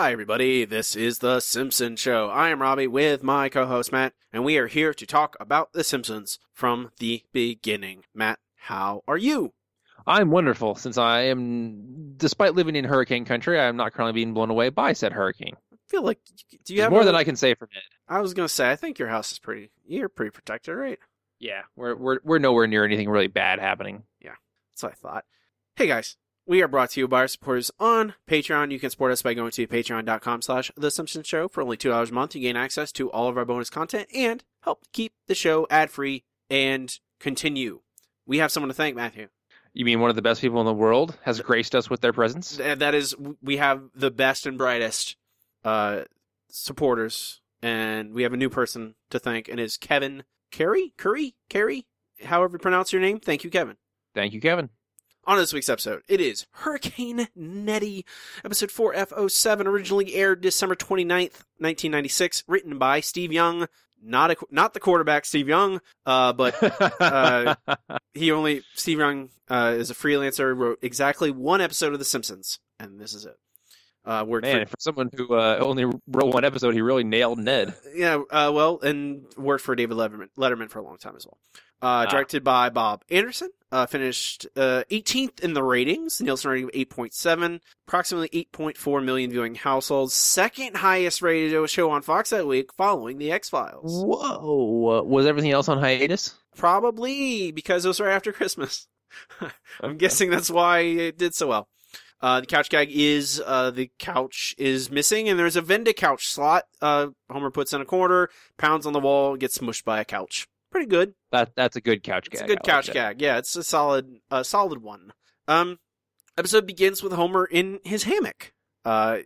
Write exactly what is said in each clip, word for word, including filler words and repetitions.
Hi, everybody. This is The Simpsons Show. I am Robbie with my co-host Matt, and we are here to talk about The Simpsons from the beginning. Matt, how are you? I'm wonderful, since I am, despite living in hurricane country, I am not currently being blown away by said hurricane. I feel like, do you There's have more a, than I can say for Ned. I was going to say, I think your house is pretty, you're pretty protected, right? Yeah, we're we're we're nowhere near anything really bad happening. Yeah, that's what I thought. Hey, guys. We are brought to you by our supporters on Patreon. You can support us by going to patreon.com slash The Simpsons Show. For only two dollars a month, you gain access to all of our bonus content and help keep the show ad-free and continue. We have someone to thank, Matthew. You mean one of the best people in the world has graced us with their presence? That is, we have the best and brightest uh, supporters, and we have a new person to thank, and it's Kevin Carey? Curry? Carey? However you pronounce your name. Thank you, Kevin. Thank you, Kevin. On this week's episode, it is Hurricane Nettie, episode four F oh seven, originally aired December twenty-ninth, nineteen ninety-six, written by Steve Young, not a, not the quarterback Steve Young, uh, but uh, he only, Steve Young uh, is a freelancer, wrote exactly one episode of The Simpsons, and this is it. Uh, worked Man, for, for someone who uh, only wrote one episode, he really nailed Ned. Yeah, uh, well, and worked for David Letterman, Letterman for a long time as well. Uh, directed ah. by Bob Anderson. Uh, finished uh, eighteenth in the ratings. Nielsen rating of eight point seven. Approximately eight point four million viewing households. Second highest rated show on Fox that week, following The X-Files. Whoa. Uh, was everything else on hiatus? Probably, because it was right after Christmas. I'm okay. guessing that's why it did so well. Uh, the couch gag is, uh, the couch is missing, and there's a Venn couch slot. Uh, Homer puts in a corner, pounds on the wall, gets smushed by a couch. Pretty good. That that's a good couch gag. It's a good I couch like gag. Yeah, it's a solid, uh, solid one. Um, episode begins with Homer in his hammock, uh,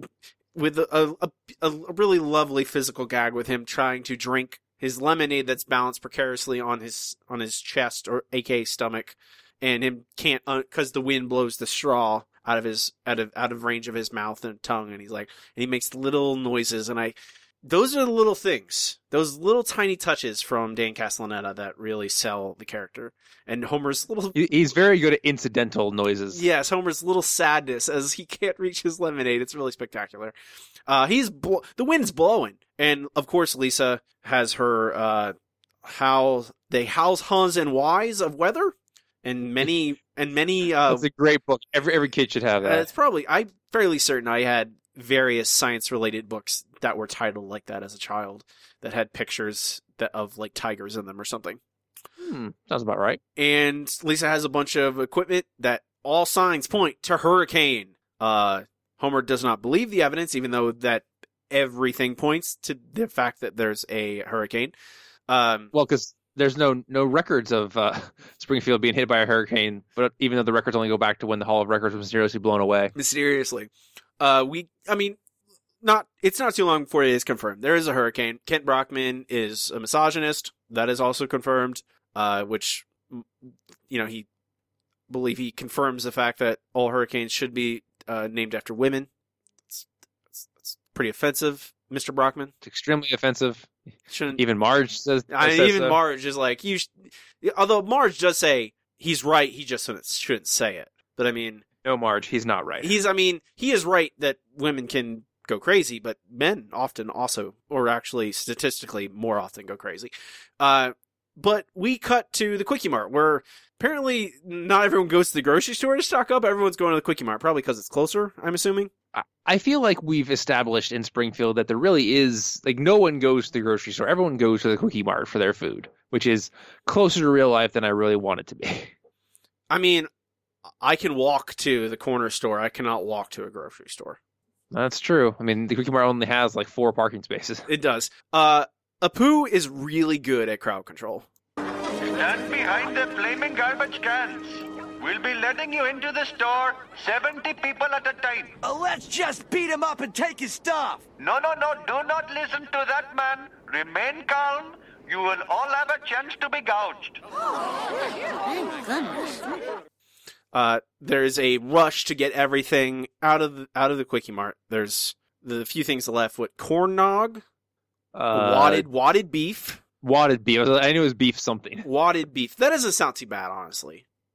with a, a, a really lovely physical gag with him trying to drink his lemonade that's balanced precariously on his on his chest, or aka stomach, and him can't because uh, the wind blows the straw out of his out of out of range of his mouth and tongue, and he's like, and he makes little noises, and I. Those are the little things, those little tiny touches from Dan Castellaneta that really sell the character. And Homer's little... He's very good at incidental noises. Yes, Homer's little sadness as he can't reach his lemonade. It's really spectacular. Uh, he's bl- the wind's blowing. And, of course, Lisa has her, uh, how they hows, huns, and whys of weather. And many, and many, uh... That's a great book. Every, every kid should have that. Uh, it's probably, I'm fairly certain I had various science-related books that were titled like that as a child that had pictures that of like tigers in them or something. Hmm, sounds about right. And Lisa has a bunch of equipment that all signs point to hurricane. Uh, Homer does not believe the evidence, even though that everything points to the fact that there's a hurricane. Um, well, because there's no no records of uh, Springfield being hit by a hurricane, but even though the records only go back to when the Hall of Records was mysteriously blown away. Mysteriously. Uh, we, I mean, not, it's not too long before it is confirmed. There is a hurricane. Kent Brockman is a misogynist. That is also confirmed, uh, which, you know, he believe he confirms the fact that all hurricanes should be, uh, named after women. It's, it's, it's pretty offensive, Mister Brockman. It's extremely offensive. Shouldn't, even Marge says, I mean, says even so. Marge is like, you sh- although Marge does say he's right, he just shouldn't, shouldn't say it. But I mean, no, Marge, he's not right. He's, I mean, he is right that women can go crazy, but men often also, or actually statistically more often go crazy. Uh, but we cut to the Quickie Mart, where apparently not everyone goes to the grocery store to stock up. Everyone's going to the Quickie Mart, probably because it's closer, I'm assuming. I feel like we've established in Springfield that there really is, like, no one goes to the grocery store. Everyone goes to the Quickie Mart for their food, which is closer to real life than I really want it to be. I mean, I can walk to the corner store. I cannot walk to a grocery store. That's true. I mean, the Quickie Mart only has like four parking spaces. It does. Uh, Apu is really good at crowd control. Stand behind the flaming garbage cans. We'll be letting you into the store, seventy people at a time. Oh, let's just beat him up and take his stuff. No, no, no, do not listen to that man. Remain calm. You will all have a chance to be gouged. Oh, thank goodness. Uh, there's a rush to get everything out of the, out of the Quickie Mart. There's the few things left. What, corn nog? Uh, wadded, wadded beef. Wadded beef. I knew it was beef something. Wadded beef. That doesn't sound too bad, honestly.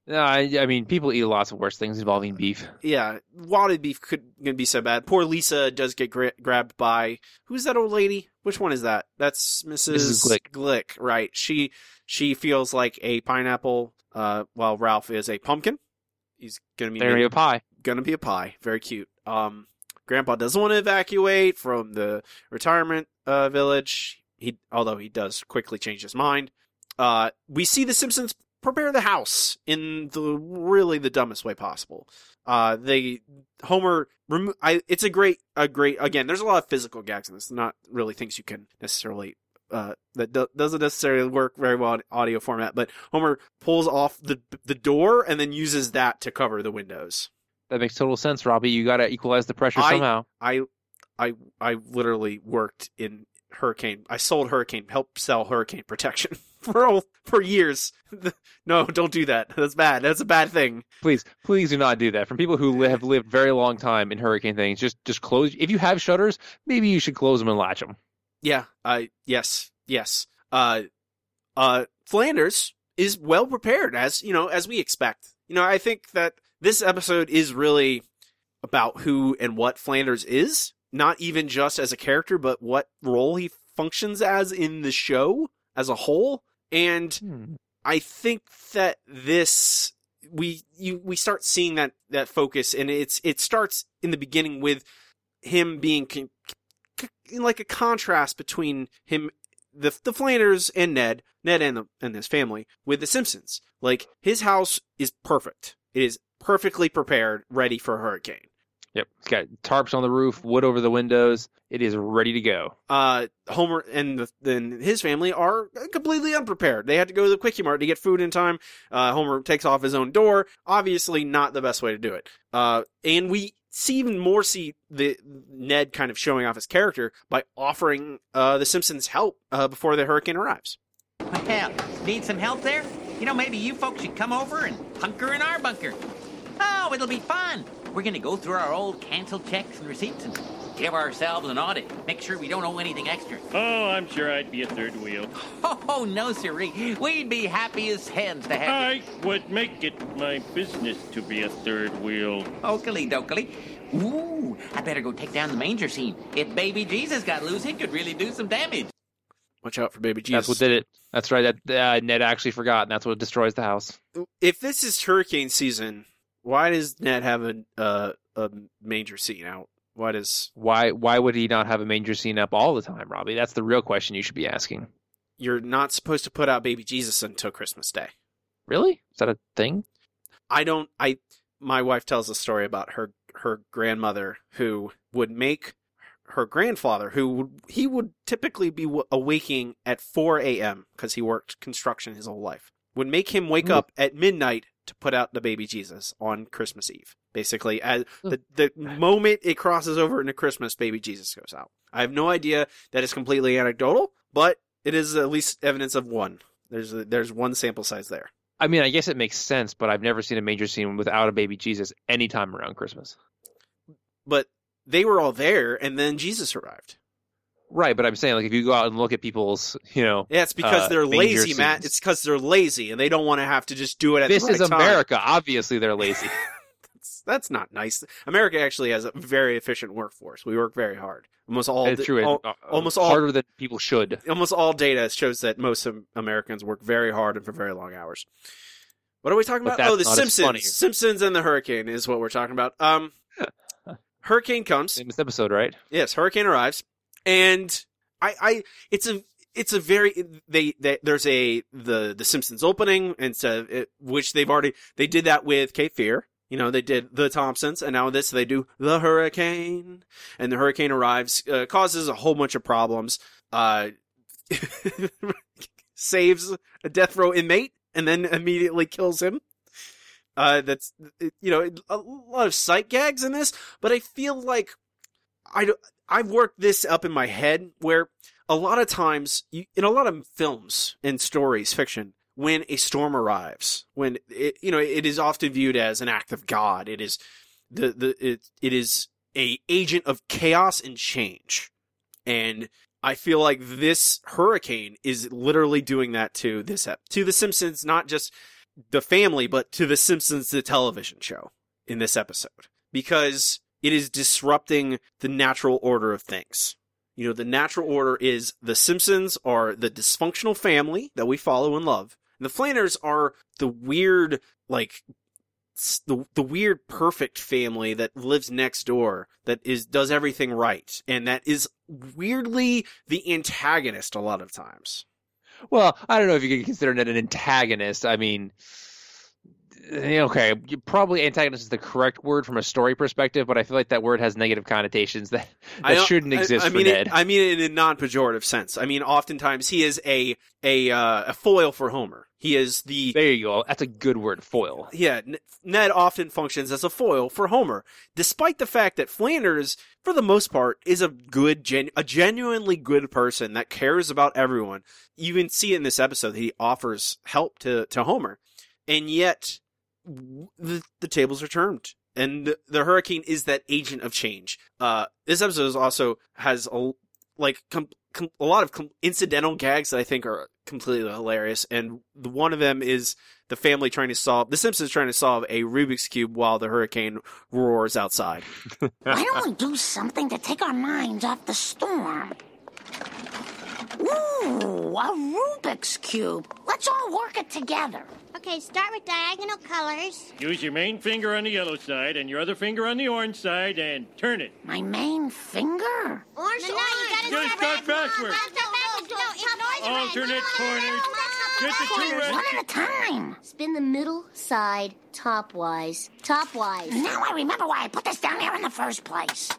No, I, I mean, people eat lots of worse things involving beef. Yeah, wadded beef could gonna be so bad. Poor Lisa does get gra- grabbed by who's that old lady? Which one is that? That's Missus Missus Glick. Glick, right? She she feels like a pineapple, uh, while Ralph is a pumpkin. He's gonna be They're gonna be a pie. gonna be a pie. Very cute. Um, Grandpa doesn't want to evacuate from the retirement uh, village. He, although he does quickly change his mind. Uh, we see the Simpsons prepare the house in the really the dumbest way possible. Uh, they Homer. Remo- I, it's a great, a great. Again, there's a lot of physical gags in this. Not really things you can necessarily. Uh, that do- doesn't necessarily work very well in audio format. But Homer pulls off the the door and then uses that to cover the windows. That makes total sense, Robbie. You got to equalize the pressure I- somehow. I, I, I literally worked in hurricane. I sold hurricane, helped sell hurricane protection for all, for years. No, don't do that. That's bad. That's a bad thing. Please, please do not do that. From people who li- have lived very long time in hurricane things, just just close. If you have shutters, maybe you should close them and latch them. Yeah. I yes, yes. Uh, uh, Flanders is well prepared, as you know, as we expect. You know, I think that this episode is really about who and what Flanders is, not even just as a character, but what role he functions as in the show as a whole. And Hmm. I think that this we you we start seeing that that focus, and it's it starts in the beginning with him being con- c- like a contrast between him, the the Flanders and Ned, Ned and the, and his family with the Simpsons. Like his house is perfect; it is perfectly prepared, ready for a hurricane. Yep. It's got tarps on the roof, wood over the windows. It is ready to go. Uh, Homer and the, then his family are completely unprepared. They had to go to the Quickie Mart to get food in time. Uh, Homer takes off his own door. Obviously not the best way to do it. Uh, and we see even more see the Ned kind of showing off his character by offering, uh, the Simpsons help, uh, before the hurricane arrives. Well, need some help there? You know, maybe you folks should come over and hunker in our bunker. Oh, it'll be fun. We're going to go through our old canceled checks and receipts and give ourselves an audit. Make sure we don't owe anything extra. Oh, I'm sure I'd be a third wheel. Oh, no, sirree. We'd be happy as hens to have I would make it my business to be a third wheel. you. Oakley dokley. Ooh, I better go take down the manger scene. If baby Jesus got loose, he could really do some damage. Watch out for baby Jesus. That's what did it. That's right. That uh, Ned actually forgot, and that's what destroys the house. If this is hurricane season, why does Ned have a, uh, a manger scene out? Why does... Why? Why would he not have a manger scene up all the time, Robbie? That's the real question you should be asking. You're not supposed to put out baby Jesus until Christmas Day. Really? Is that a thing? I don't, I, my wife tells a story about her, her grandmother who would make her grandfather, who would, he would typically be w- awaking at four a.m. because he worked construction his whole life, would make him wake Ooh. up at midnight to put out the baby Jesus on Christmas Eve. Basically, as the, the moment it crosses over into Christmas, baby Jesus goes out. I have no idea that is completely anecdotal, but it is at least evidence of one. There's a, there's one sample size there. I mean, I guess it makes sense, but I've never seen a manger scene without a baby Jesus anytime around Christmas. But they were all there, and then Jesus arrived. Right, but I'm saying, like, if you go out and look at people's, you know, Yeah, it's because uh, they're manger lazy, Matt. scenes. It's because they're lazy, and they don't want to have to just do it at This the right is time. America. Obviously, they're lazy. That's, that's not nice. America actually has a very efficient workforce. We work very hard. Almost all, It's true. all- uh, almost all, harder than people should. almost all data shows that most of Americans work very hard and for very long hours. What are we talking But about? that's Oh, the not as funny. Simpsons. Simpsons and the hurricane is what we're talking about. Um, hurricane comes. In this episode, right? Yes, hurricane arrives, and I, I, it's a, it's a very they, they there's a the the Simpsons opening, and so it, which they've already they did that with Cape Fear. You know, they did the Thompsons, and now this they do the hurricane, and the hurricane arrives, uh, causes a whole bunch of problems, uh, saves a death row inmate, and then immediately kills him. Uh, that's, you know, a lot of sight gags in this, but I feel like I, don't- I've worked this up in my head where a lot of times, you, in a lot of films and stories, fiction, when a storm arrives, when it, you know, it is often viewed as an act of God. It is the, the, it, it is a agent of chaos and change. And I feel like this hurricane is literally doing that to this, ep- to the Simpsons, not just the family, but to The Simpsons, the television show in this episode, because it is disrupting the natural order of things. You know, the natural order is The Simpsons are the dysfunctional family that we follow and love. And the Flanders are the weird, like, the the weird perfect family that lives next door, that is does everything right, and that is weirdly the antagonist a lot of times. Well, I don't know if you could consider it an antagonist. I mean, okay, you probably antagonist is the correct word from a story perspective, but I feel like that word has negative connotations that, that shouldn't exist I, I for mean Ned. It, I mean it in a non-pejorative sense. I mean, oftentimes he is a a uh, a foil for Homer. He is the... There you go. That's a good word, foil. Yeah, Ned often functions as a foil for Homer, despite the fact that Flanders, for the most part, is a good, gen- a genuinely good person that cares about everyone. You can see in this episode that he offers help to, to Homer, and yet the, the tables are turned. And the, the Hurricane is that agent of change. Uh, this episode is also has a, like, com- com- a lot of com- incidental gags that I think are completely hilarious. And the, one of them is the family trying to solve, the Simpsons trying to solve a Rubik's Cube while the hurricane roars outside. Why don't we do something to take our minds off the storm? Ooh, a Rubik's Cube. Let's all work it together. Okay, start with diagonal colors. Use your main finger on the yellow side and your other finger on the orange side and turn it. My main finger? Orange, no, no, you gotta, You gotta start backwards. No, no, no, Alternate corners. Get the two Corners, red. one at a time. Spin the middle side topwise. Topwise. Now I remember why I put this down here in the first place.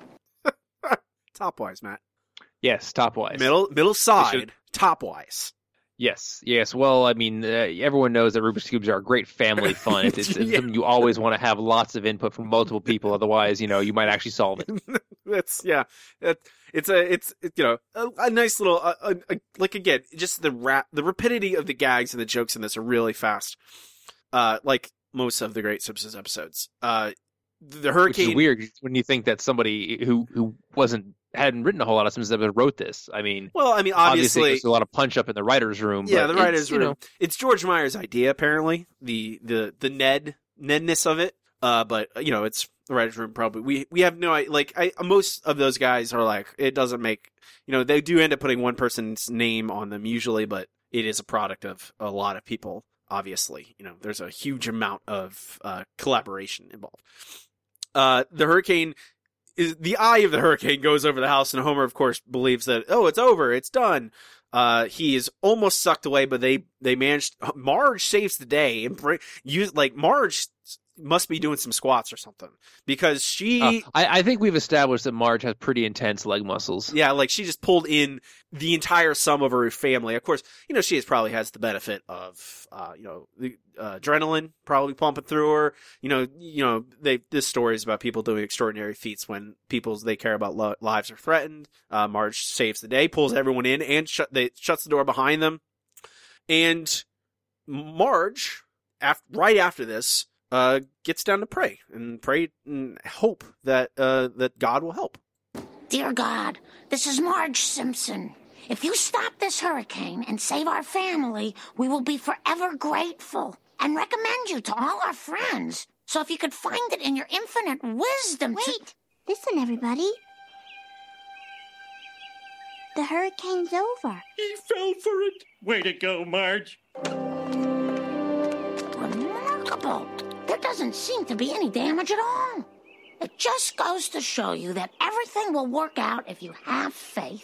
Topwise, Matt. Yes, topwise. Middle middle side, topwise. Yes, yes. Well, I mean, uh, everyone knows that Rubik's Cubes are great family fun. It's, it's, it's Yeah. something you always want to have lots of input from multiple people. Otherwise, you know, you might actually solve it. That's yeah. It, it's a it's it, you know a, a nice little uh, a, a, like again just the rap the rapidity of the gags and the jokes in this are really fast. Uh, like most of the Great Simpsons episodes. Uh, the Hurricane. Which is weird when you think that somebody who who wasn't hadn't written a whole lot of Simpsons episodes wrote this. I mean, Well, I mean, obviously, obviously, there's a lot of punch up in the writers' room. yeah, but the writers it's, you room. know, It's George Meyer's idea, apparently. The the the Ned Nedness of it. Uh, but you know, it's the writers' room. Probably we we have no like. I most of those guys are like, it doesn't make. You know, they do end up putting one person's name on them usually, but it is a product of a lot of people. Obviously, you know, there's a huge amount of uh, collaboration involved. Uh, the Hurricane. Is the eye of the hurricane goes over the house, and Homer, of course, believes that, oh, it's over, it's done. Uh, he is almost sucked away, but they, they managed, Marge saves the day, and bring, use, like, Marge must be doing some squats or something, because she, uh, I, I think we've established that Marge has pretty intense leg muscles. yeah, like, she just pulled in the entire sum of her family. Of course, you know, she has, probably has the benefit of, uh, you know, the uh, adrenaline probably pumping through her. You know, you know, they, this story is about people doing extraordinary feats when people's they care about lo- lives are threatened. Uh, Marge saves the day, pulls everyone in, and shut, they shuts the door behind them. And Marge, after, right after this, uh, gets down to pray and pray and hope that uh, that God will help. Dear God, this is Marge Simpson. If you stop this hurricane and save our family, we will be forever grateful and recommend you to all our friends. So if you could find it in your infinite wisdom to... Wait, listen, everybody. The hurricane's over. He fell for it. Way to go, Marge. Remarkable. There doesn't seem to be any damage at all. It just goes to show you that everything will work out if you have faith.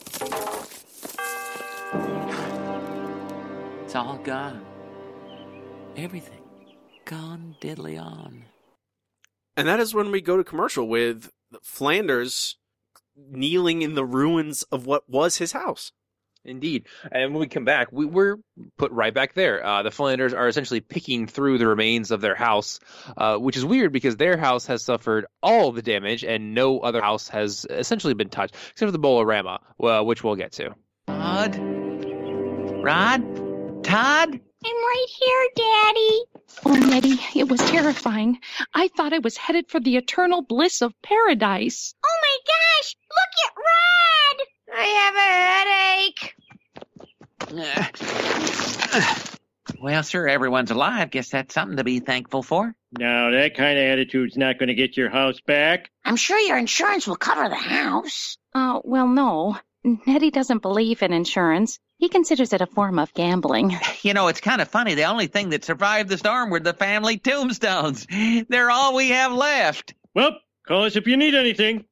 It's all gone. Everything gone diddly on. And that is when we go to commercial with Flanders kneeling in the ruins of what was his house. Indeed. And when we come back, we, we're put right back there. Uh, the Flanders are essentially picking through the remains of their house, uh, which is weird because their house has suffered all of the damage and no other house has essentially been touched, except for the Bolorama, well, which we'll get to. Rod? Rod? Todd? I'm right here, Daddy. Oh, Nettie, it was terrifying. I thought I was headed for the eternal bliss of paradise. Oh my gosh! Look at Rod! I have a headache. Well, sir, everyone's alive. Guess that's something to be thankful for. Now, that kind of attitude's not going to get your house back. I'm sure your insurance will cover the house. Uh, well, no. Nettie doesn't believe in insurance. He considers it a form of gambling. You know, it's kind of funny. The only thing that survived the storm were the family tombstones. They're all we have left. Well, call us if you need anything.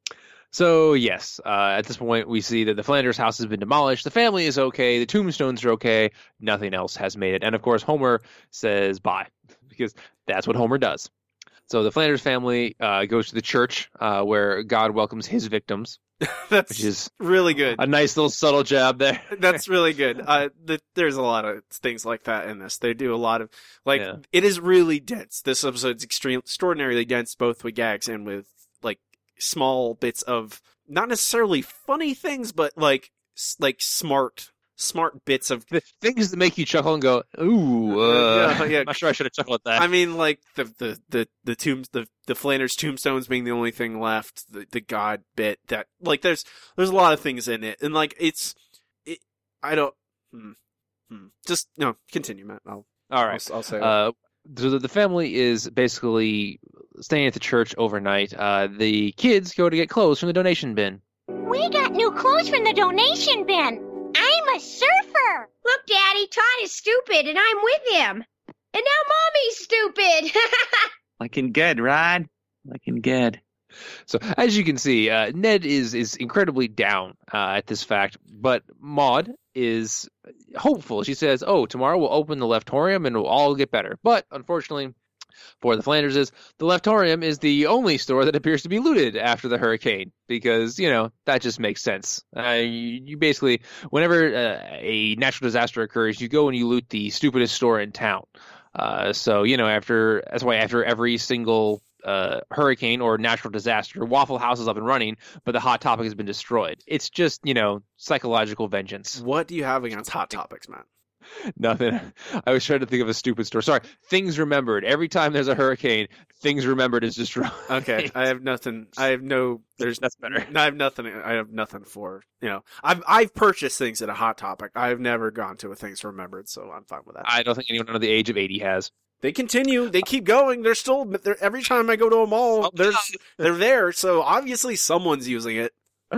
So, yes, uh, at this point, we see that the Flanders house has been demolished. The family is okay. The tombstones are okay. Nothing else has made it. And, of course, Homer says bye, because that's what Homer does. So the Flanders family uh, goes to the church uh, where God welcomes his victims. That's which is really good. A nice little subtle jab there. That's really good. Uh, the, there's a lot of things like that in this. They do a lot of, like, yeah. It is really dense. This episode's extreme, extraordinarily dense, both with gags and with, like, small bits of, not necessarily funny things, but, like, like smart smart bits of the things that make you chuckle and go, ooh, uh, yeah, yeah. I'm not sure I should have chuckled at that. I mean, like the the the the tombs, the the Flanders tombstones being the only thing left, the the God bit that, like, there's there's a lot of things in it, and like it's it. I don't. Hmm, hmm. Just no. Continue, Matt. I'll. All right. I'll, I'll say. Uh, so the family is basically staying at the church overnight. Uh, the kids go to get clothes from the donation bin. We got new clothes from the donation bin. I'm a surfer. Look, Daddy, Todd is stupid, and I'm with him. And now Mommy's stupid. Looking good, Rod. Looking good. So, as you can see, uh, Ned is is incredibly down uh, at this fact, but Maude is hopeful. She says, oh, tomorrow we'll open the Leftorium and we'll all get better. But, unfortunately, for the Flanderses, the Leftorium is the only store that appears to be looted after the hurricane, because, you know, that just makes sense. Uh, you, you basically, whenever uh, a natural disaster occurs, you go and you loot the stupidest store in town. Uh, so, you know, after that's why after every single uh, hurricane or natural disaster, Waffle House is up and running, but the Hot Topic has been destroyed. It's just, you know, psychological vengeance. What do you have against Hot Topics, Matt? Nothing. I was trying to think of a stupid story. Sorry. Things Remembered. Every time there's a hurricane, Things Remembered is destroyed. Okay. I have nothing. I have no. There's that's better. I have nothing. I have nothing for, you know. I've I've purchased things at a Hot Topic. I've never gone to a Things Remembered, so I'm fine with that. I don't think anyone under the age of eighty has. They continue. They keep going. They're still. They're, every time I go to a mall, oh, there's they're there. So obviously someone's using it.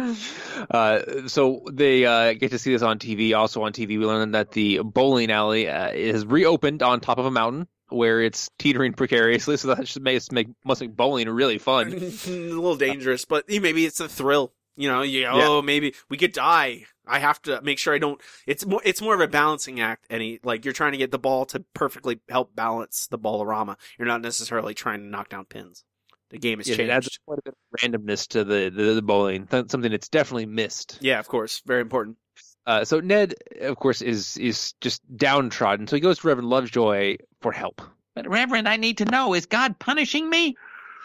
Uh, so they uh, get to see this on T V. Also on T V, we learn that the bowling alley uh, is reopened on top of a mountain where it's teetering precariously. So that should make, make must make bowling really fun. A little dangerous, but maybe it's a thrill. You know, you, oh, yeah. Maybe we could die. I have to make sure I don't. It's more. It's more of a balancing act. Any like you're trying to get the ball to perfectly help balance the ballorama. You're not necessarily trying to knock down pins. The game has yeah, changed. It adds quite a bit of randomness to the, the, the bowling. That's something that's definitely missed. Yeah, of course. Very important. Uh, so Ned, of course, is is just downtrodden. So he goes to Reverend Lovejoy for help. But Reverend, I need to know, is God punishing me?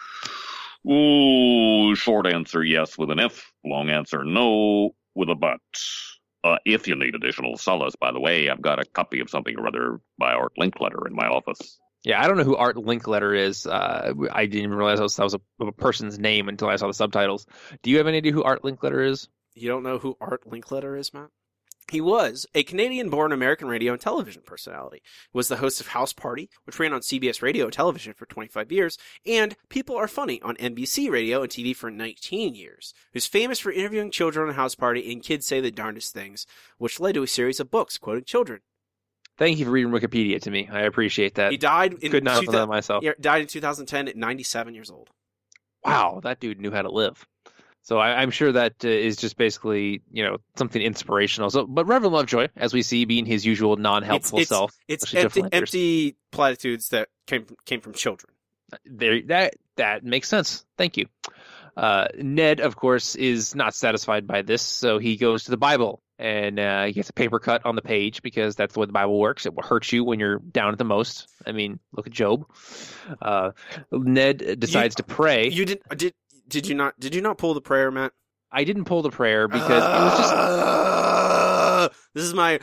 Ooh, short answer yes with an if. Long answer no with a but. Uh, if you need additional solace, by the way, I've got a copy of something or other by Art Linkletter in my office. Yeah, I don't know who Art Linkletter is. Uh, I didn't even realize that was, that was a, a person's name until I saw the subtitles. Do you have any idea who Art Linkletter is? You don't know who Art Linkletter is, Matt? He was a Canadian-born American radio and television personality. He was the host of House Party, which ran on C B S Radio and television for twenty-five years, and People Are Funny on N B C Radio and T V for nineteen years. He was famous for interviewing children on House Party and Kids Say the Darndest Things, which led to a series of books quoting children. Thank you for reading Wikipedia to me. I appreciate that. He died in Could not have done that myself. He died in two thousand ten at ninety-seven years old. Wow, that dude knew how to live. So I, I'm sure that uh, is just basically, you know, something inspirational. So, but Reverend Lovejoy, as we see, being his usual non-helpful it's, it's, self, it's empty, empty platitudes that came came from children. There, that that makes sense. Thank you. Uh, Ned, of course, is not satisfied by this, so he goes to the Bible and uh, he gets a paper cut on the page because that's the way the Bible works. It will hurt you when you're down at the most. I mean, look at Job. Uh, Ned decides you, to pray. You did did did you not did you not pull the prayer, Matt? I didn't pull the prayer because uh, it was just. Uh, this is my.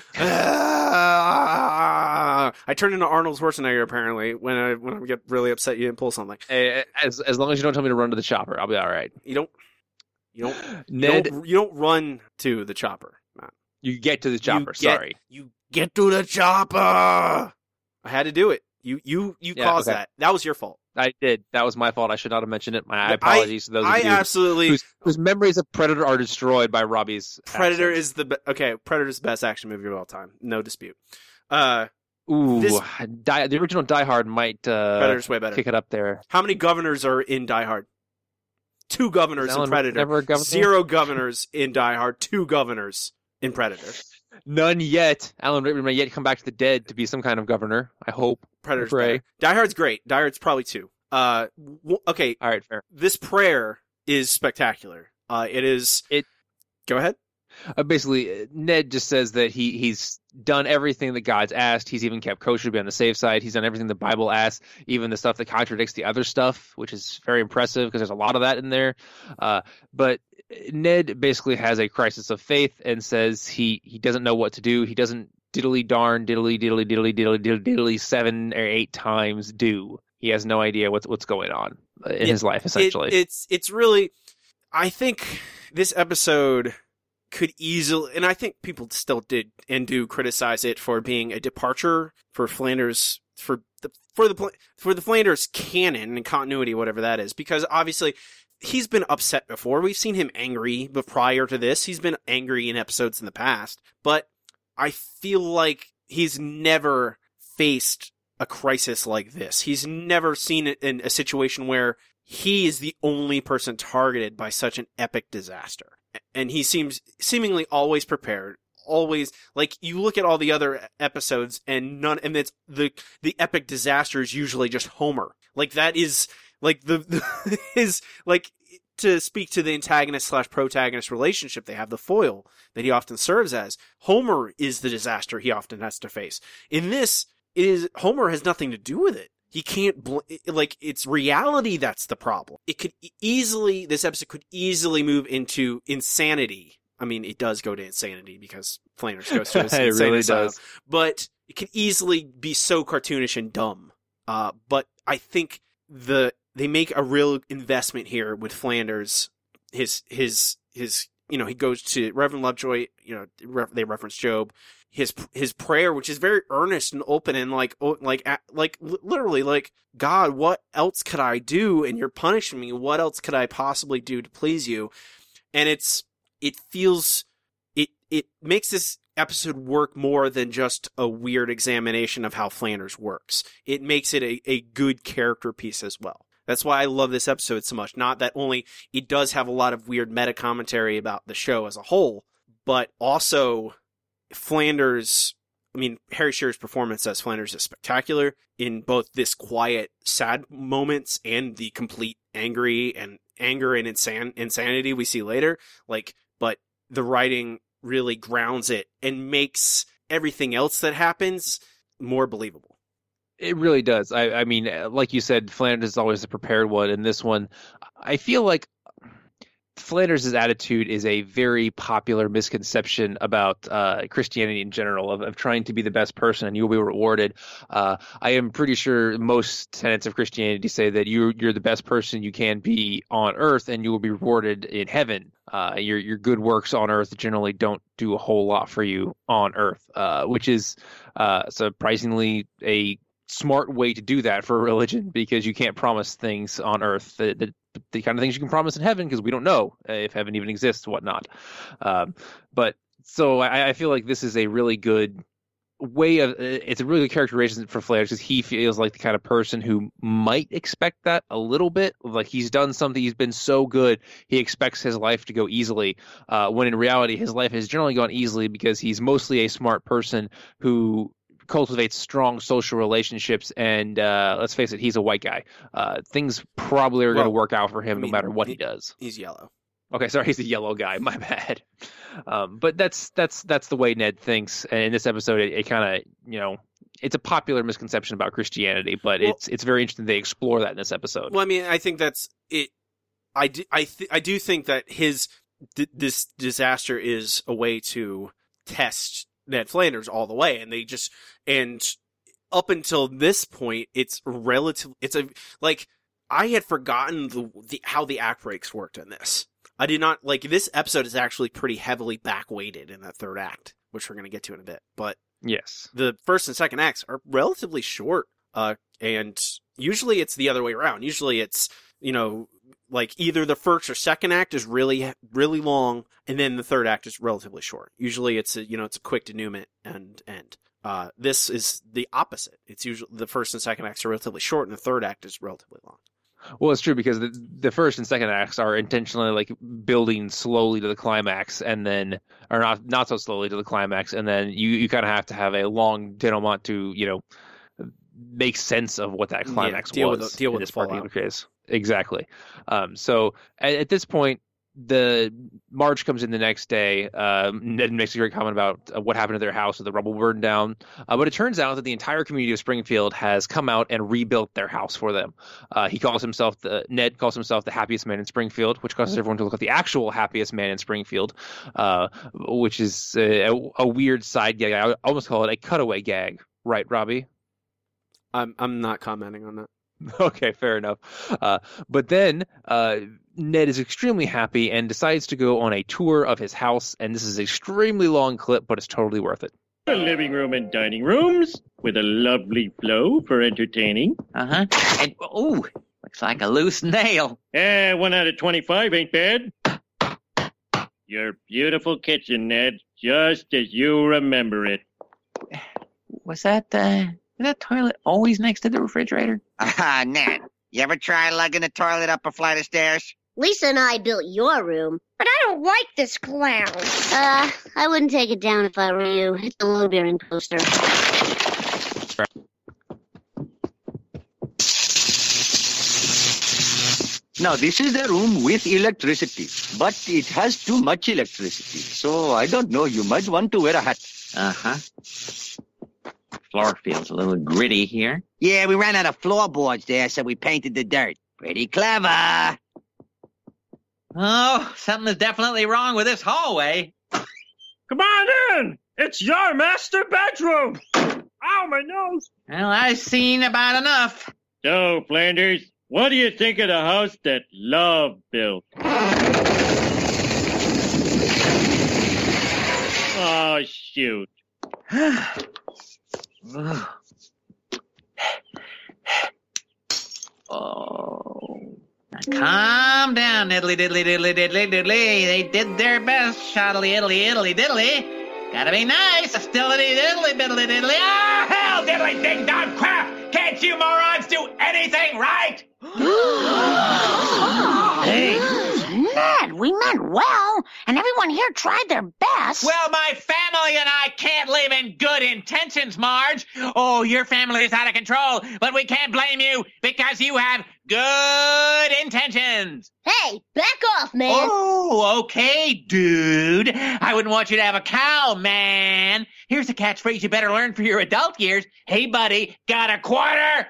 Uh, I turned into Arnold Schwarzenegger apparently when I when I get really upset. You didn't pull something. As as long as you don't tell me to run to the chopper, I'll be all right. You don't. You don't. Ned, you don't, you don't run to the chopper, Matt. You get to the chopper. You get, sorry. You get to the chopper. I had to do it. You you you Yeah, caused okay. that. That was your fault. I did. That was my fault. I should not have mentioned it. My I- apologies to those I of you absolutely- whose, whose memories of Predator are destroyed by Robbie's Predator accent. is the be- okay. Predator's the best action movie of all time, no dispute. Uh, Ooh, this- Die, the original Die Hard might uh, Predator's way better. kick it up there. How many governors are in Die Hard? Two governors Is in Alan Predator. never a governor? Zero governors in Die Hard. Two governors in Predator. None yet. Alan Rickman may yet come back to the dead to be some kind of governor. I hope. Predator's Pray. better. Die Hard's great. Die Hard's probably two. Uh, w- okay. All right, fair. This prayer is spectacular. Uh, it is. It. Go ahead. Uh, basically, uh, Ned just says that he he's done everything that God's asked. He's even kept kosher to be on the safe side. He's done everything the Bible asks, even the stuff that contradicts the other stuff, which is very impressive because there's a lot of that in there. Uh, but Ned basically has a crisis of faith and says he, he doesn't know what to do. He doesn't diddly darn diddly diddly diddly diddly diddly diddly seven or eight times do. He has no idea what's what's going on in It- his life, essentially. It, it's it's really. I think this episode could easily, and I think people still did and do criticize it for being a departure for Flanders for the for the for the Flanders canon and continuity, whatever that is, because obviously he's been upset before. We've seen him angry, but prior to this, he's been angry in episodes in the past. But I feel like he's never faced a crisis like this. He's never seen it in a situation where he is the only person targeted by such an epic disaster. And he seems seemingly always prepared, always like you look at all the other episodes and none, and it's the, the epic disaster is usually just Homer. Like that is like the, the his, like to speak to the antagonist slash protagonist relationship they have, the foil that he often serves as. Homer is the disaster he often has to face. In this, it is Homer has nothing to do with it. He can't, bl- like, it's reality that's the problem. It could e- easily, this episode could easily move into insanity. I mean, it does go to insanity because Flanders goes to his It insane really asylum. does. But it could easily be so cartoonish and dumb. Uh, but I think the, they make a real investment here with Flanders. His, his, his, you know, he goes to Reverend Lovejoy, you know, re- they reference Job. His his prayer, which is very earnest and open, and like oh, like like literally like, God, what else could I do? And you're punishing me. What else could I possibly do to please you? And it's it feels it it makes this episode work more than just a weird examination of how Flanders works. It makes it a, a good character piece as well. That's why I love this episode so much. Not that only it does have a lot of weird meta commentary about the show as a whole, but also Flanders, I mean, Harry Shearer's performance as Flanders is spectacular in both this quiet, sad moments and the complete angry and anger and insan- insanity we see later. Like, but the writing really grounds it and makes everything else that happens more believable. It really does. I, I mean, like you said, Flanders is always the prepared one. In this one, I feel like Flanders' attitude is a very popular misconception about uh, Christianity in general, of, of trying to be the best person and you'll be rewarded. Uh, I am pretty sure most tenets of Christianity say that you, you're the best person you can be on earth and you will be rewarded in heaven. Uh, your your good works on earth generally don't do a whole lot for you on earth, uh, which is uh, surprisingly a smart way to do that for a religion, because you can't promise things on earth that, that the kind of things you can promise in heaven, because we don't know if heaven even exists, whatnot. Um, but so I, I feel like this is a really good way of, it's a really good characterization for Flanders, because he feels like the kind of person who might expect that a little bit. Like he's done something, he's been so good, he expects his life to go easily, uh, when in reality his life has generally gone easily because he's mostly a smart person who cultivates strong social relationships, and uh, let's face it, he's a white guy. Uh, things probably are Well, going to work out for him I mean, no matter what he, he- does. He's yellow. Okay, sorry, he's a yellow guy. My bad. Um, but that's that's that's the way Ned thinks. And in this episode, it, it kind of, you know, it's a popular misconception about Christianity, but Well- it's it's very interesting they explore that in this episode. Well, I mean, I think that's it. I do, I, th- I do think that his th- this disaster is a way to test Ned Flanders all the way, and they just and up until this point, it's relative. It's a like I had forgotten the, the how the act breaks worked in this. I did not like this episode is actually pretty heavily back weighted in that third act, which we're going to get to in a bit. But Yes. The first and second acts are relatively short, uh, and usually it's the other way around. Usually it's, you know, like either the first or second act is really, really long, and then the third act is relatively short. Usually it's a, you know, it's a quick denouement and end. Uh, this is the opposite. It's usually the first and second acts are relatively short, and the third act is relatively long. Well, it's true because the, the first and second acts are intentionally like building slowly to the climax, and then, or not not so slowly to the climax, and then you, you kind of have to have a long denouement to, you know, make sense of what that climax yeah, deal was. With the, deal with in this the fallout. particular case. Exactly. Um, so at, at this point, the Marge comes in the next day. Um, Ned makes a great comment about uh, what happened to their house with the rubble burned down. Uh, but it turns out that the entire community of Springfield has come out and rebuilt their house for them. Uh, he calls himself the Ned calls himself the happiest man in Springfield, which causes everyone to look at the actual happiest man in Springfield, uh, which is a, a weird side gag. I would almost call it a cutaway gag, right, Robbie? I'm I'm not commenting on that. Okay, fair enough. Uh, but then uh, Ned is extremely happy and decides to go on a tour of his house. And this is an extremely long clip, but it's totally worth it. The living room and dining rooms with a lovely flow for entertaining. Uh huh. And ooh, looks like a loose nail. Eh, one out of twenty-five ain't bad. Your beautiful kitchen, Ned, just as you remember it. Was that uh, is that toilet always next to the refrigerator? Ah, uh, Ned, you ever try lugging the toilet up a flight of stairs? Lisa and I built your room, but I don't like this clown. Uh, I wouldn't take it down if I were you. It's a load bearing poster. Now, this is a room with electricity, but it has too much electricity. So, I don't know, you might want to wear a hat. Uh-huh. Floor feels a little gritty here. Yeah, we ran out of floorboards there, so we painted the dirt. Pretty clever. Oh, something is definitely wrong with this hallway. Come on in! It's your master bedroom! Ow, my nose! Well, I've seen about enough. So, Flanders, what do you think of the house that Love built? Oh, shoot. Oh. Now, calm down, diddly diddly diddly diddly diddly. They did their best, shoddly iddly iddly diddly. Gotta be nice, a stillity diddly biddly diddly. Ah, hell, diddly ding dong crap! Can't you morons do anything right? Hey, Ned, we meant well, and everyone here tried their best. Well, my family and I can't live in good intentions, Marge. Oh, your family is out of control, but we can't blame you because you have good intentions. Hey, back off, man. Oh, okay, dude. I wouldn't want you to have a cow, man. Here's a catchphrase you better learn for your adult years. Hey, buddy, got a quarter?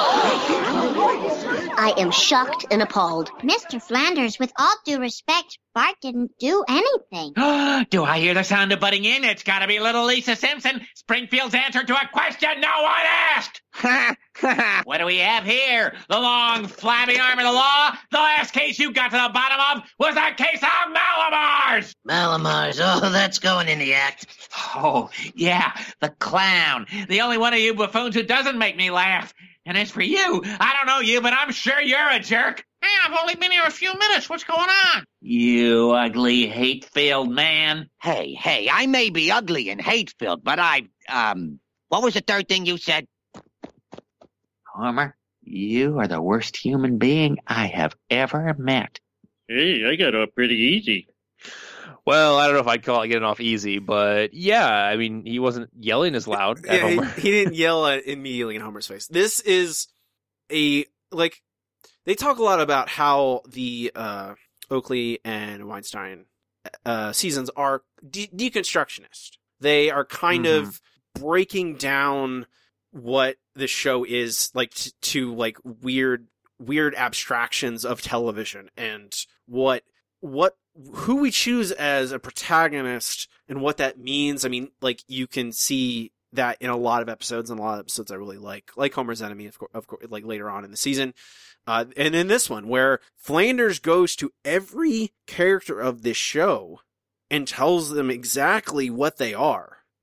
I am shocked and appalled. Mister Flanders, with all due respect, Bart didn't do anything. Do I hear the sound of butting in? It's gotta be little Lisa Simpson, Springfield's answer to a question no one asked. What do we have here? The long, flabby arm of the law? The last case you got to the bottom of was a case of Malamars! Malamars, oh, that's going in the act. Oh, yeah, the clown. The only one of you buffoons who doesn't make me laugh. And as for you, I don't know you, but I'm sure you're a jerk. Hey, I've only been here a few minutes. What's going on? You ugly, hate-filled man. Hey, hey, I may be ugly and hate-filled, but I, um, what was the third thing you said? Homer, you are the worst human being I have ever met. Hey, I got off pretty easy. Well, I don't know if I'd call it getting off easy, but yeah, I mean, he wasn't yelling as loud at yeah, Homer. He, he didn't yell at, immediately in Homer's face. This is a, like, they talk a lot about how the uh, Oakley and Weinstein uh, seasons are de- deconstructionist. They are kind mm-hmm. of breaking down what the show is, like, t- to, like, weird, weird abstractions of television and what, what, who we choose as a protagonist and what that means. I mean, like, you can see that in a lot of episodes, and a lot of episodes I really like, like Homer's Enemy, of course, of course, like later on in the season. Uh, and in this one, where Flanders goes to every character of this show and tells them exactly what they are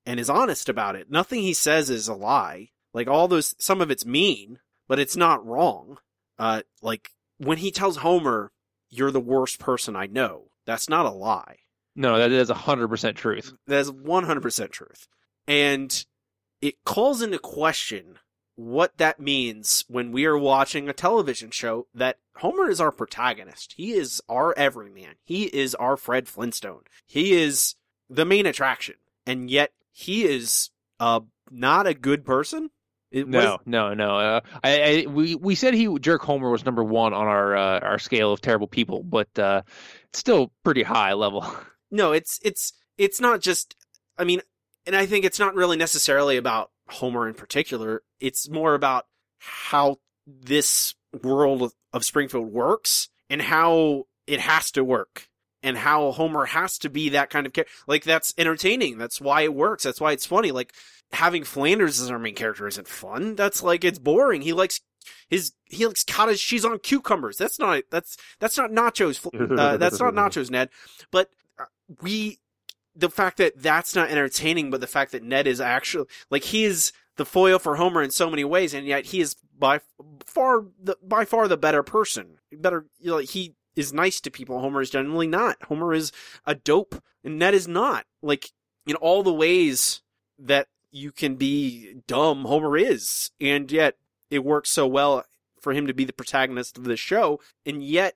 and is honest about it. Nothing he says is a lie. Like, all those, some of it's mean, but it's not wrong. Uh, like, when he tells Homer, "You're the worst person I know," that's not a lie. No, that is one hundred percent truth. That is one hundred percent truth. And it calls into question what that means when we are watching a television show that Homer is our protagonist. He is our everyman. He is our Fred Flintstone. He is the main attraction. And yet he is uh, not a good person. It no, was... no, no. Uh, I, I, we we said he Jerk Homer was number one on our uh, our scale of terrible people, but uh, it's still pretty high level. No, it's it's it's not just. I mean, and I think it's not really necessarily about Homer in particular. It's more about how this world of, of Springfield works and how it has to work, and how Homer has to be that kind of character. Like, that's entertaining. That's why it works. That's why it's funny. Like, having Flanders as our main character isn't fun. That's like, it's boring. He likes his, he likes cottage cheese on cucumbers. That's not, that's, that's not nachos. Uh, that's not nachos, Ned. But we, the fact that that's not entertaining, but the fact that Ned is actually, like, he is the foil for Homer in so many ways, and yet he is by far the, by far the better person. Better, you know, he is nice to people. Homer is generally not. Homer is a dope, and Ned is not. Like, in all the ways that you can be dumb, Homer is. And yet, it works so well for him to be the protagonist of the show, and yet,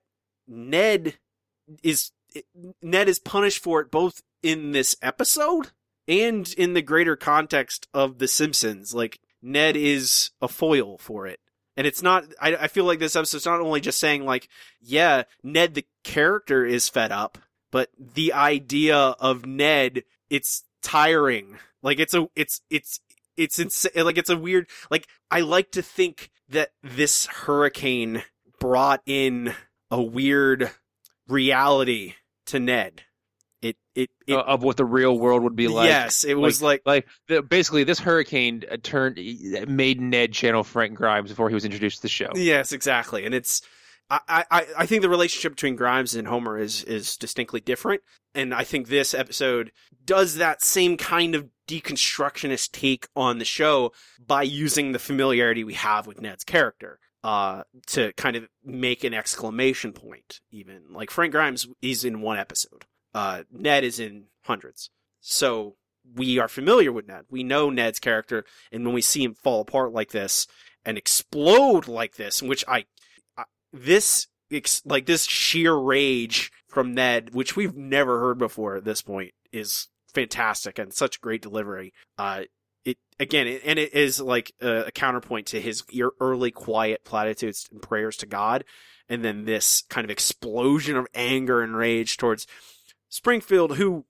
Ned is, Ned is punished for it both in this episode and in the greater context of The Simpsons. Like, Ned is a foil for it. And it's not, I, I feel like this episode's not only just saying, like, yeah, Ned the character is fed up, but the idea of Ned, it's tiring. Like, it's a, it's, it's, it's insane. Like, it's a weird, like, I like to think that this hurricane brought in a weird reality to Ned. It, it, it uh, of what the real world would be like. Yes, it was like, like, like the, basically this hurricane turned, made Ned channel Frank Grimes before he was introduced to the show. Yes, exactly. And it's, I, I, I think the relationship between Grimes and Homer is, is distinctly different. And I think this episode does that same kind of deconstructionist take on the show by using the familiarity we have with Ned's character, uh, to kind of make an exclamation point, even. Like, Frank Grimes, he's in one episode. Uh, Ned is in hundreds. So we are familiar with Ned. We know Ned's character, and when we see him fall apart like this and explode like this, in which I, I this, like, this sheer rage from Ned, which we've never heard before at this point, is fantastic and such great delivery. Uh, it, again, it, and it is like a, a counterpoint to his early quiet platitudes and prayers to God. And then this kind of explosion of anger and rage towards Springfield, who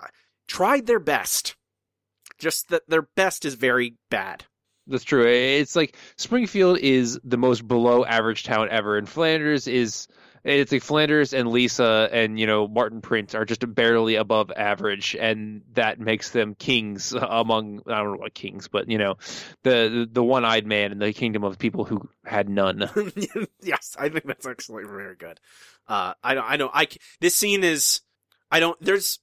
tried their best. Just that their best is very bad. That's true. It's like Springfield is the most below average town ever, and Flanders is, it's like Flanders and Lisa and, you know, Martin Prince are just barely above average, and that makes them kings among, I don't know what kings, but, you know, the the, the one-eyed man in the kingdom of people who had none. Yes, I think that's actually very good. Uh, I don't, I don't, I, this scene is, I don't, there's,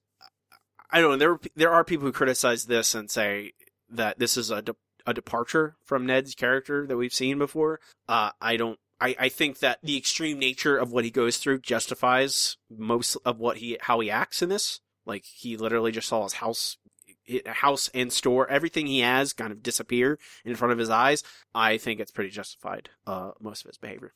I don't know, there, there are people who criticize this and say that this is a, de- a departure from Ned's character that we've seen before. Uh, I don't, I, I think that the extreme nature of what he goes through justifies most of what he, how he acts in this. Like, he literally just saw his house, house and store, everything he has kind of disappear in front of his eyes. I think it's pretty justified, uh, most of his behavior.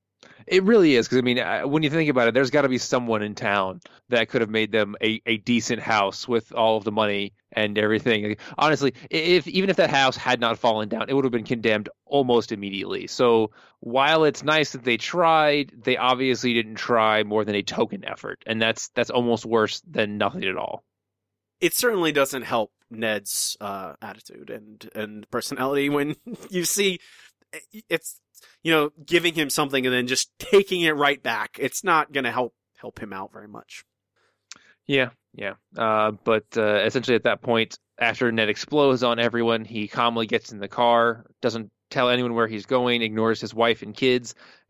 It really is, because, I mean, when you think about it, there's got to be someone in town that could have made them a, a decent house with all of the money and everything. Like, honestly, if even if that house had not fallen down, it would have been condemned almost immediately. So while it's nice that they tried, they obviously didn't try more than a token effort, and that's that's almost worse than nothing at all. It certainly doesn't help Ned's uh, attitude and, and personality when you see it's, you know, giving him something and then just taking it right back. It's not going to help help him out very much. Yeah, yeah. Uh, but uh, essentially at that point, after Ned explodes on everyone, he calmly gets in the car, doesn't tell anyone where he's going, ignores his wife and kids,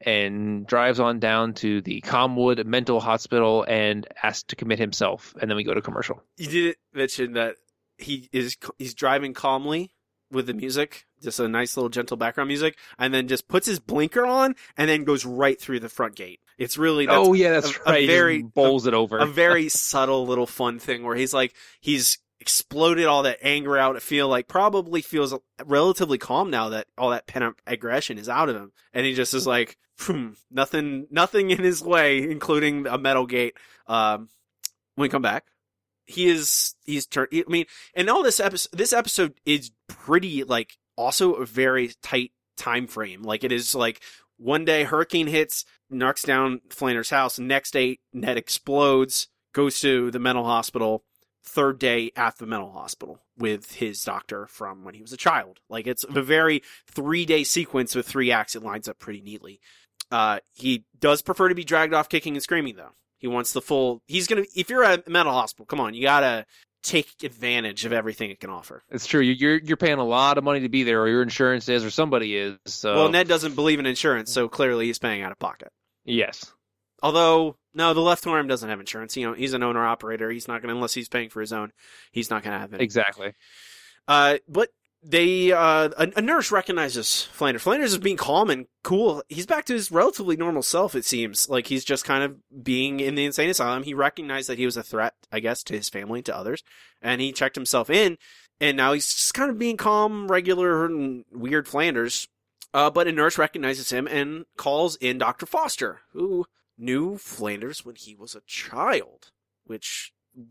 and drives on down to the Comwood Mental Hospital and asks to commit himself. And then we go to commercial. You did mention that he is he's driving calmly with the music, just a nice little gentle background music, and then just puts his blinker on and then goes right through the front gate. It's really that's oh yeah, that's a, right. A very he just bowls a, it over. A very subtle little fun thing where he's like he's exploded all that anger out. I feel like probably feels relatively calm now that all that pent up aggression is out of him, and he just is like hmm, nothing, nothing in his way, including a metal gate. Um, when we come back, he is he's turned. I mean, and all this episode, this episode is pretty like also a very tight time frame. Like it is like one day hurricane hits, knocks down Flanders' house. Next day, Ned explodes, goes to the mental hospital. Third day at the mental hospital with his doctor from when he was a child. Like it's a very three day sequence with three acts. It lines up pretty neatly. Uh, he does prefer to be dragged off kicking and screaming though. He wants the full, he's going to, if you're at a mental hospital, come on, you gotta take advantage of everything it can offer. It's true. You're, you're paying a lot of money to be there, or your insurance is, or somebody is. So. Well, Ned doesn't believe in insurance, so clearly he's paying out of pocket. Yes. Although, no, the left arm doesn't have insurance. You know, he's an owner-operator. He's not going to, unless he's paying for his own, he's not going to have it. Exactly. Uh, but they, uh, a, a nurse recognizes Flanders. Flanders is being calm and cool. He's back to his relatively normal self, it seems. Like, he's just kind of being in the insane asylum. He recognized that he was a threat, I guess, to his family, to others. And he checked himself in. And now he's just kind of being calm, regular, and weird Flanders. Uh, but a nurse recognizes him and calls in Doctor Foster, who knew Flanders when he was a child, which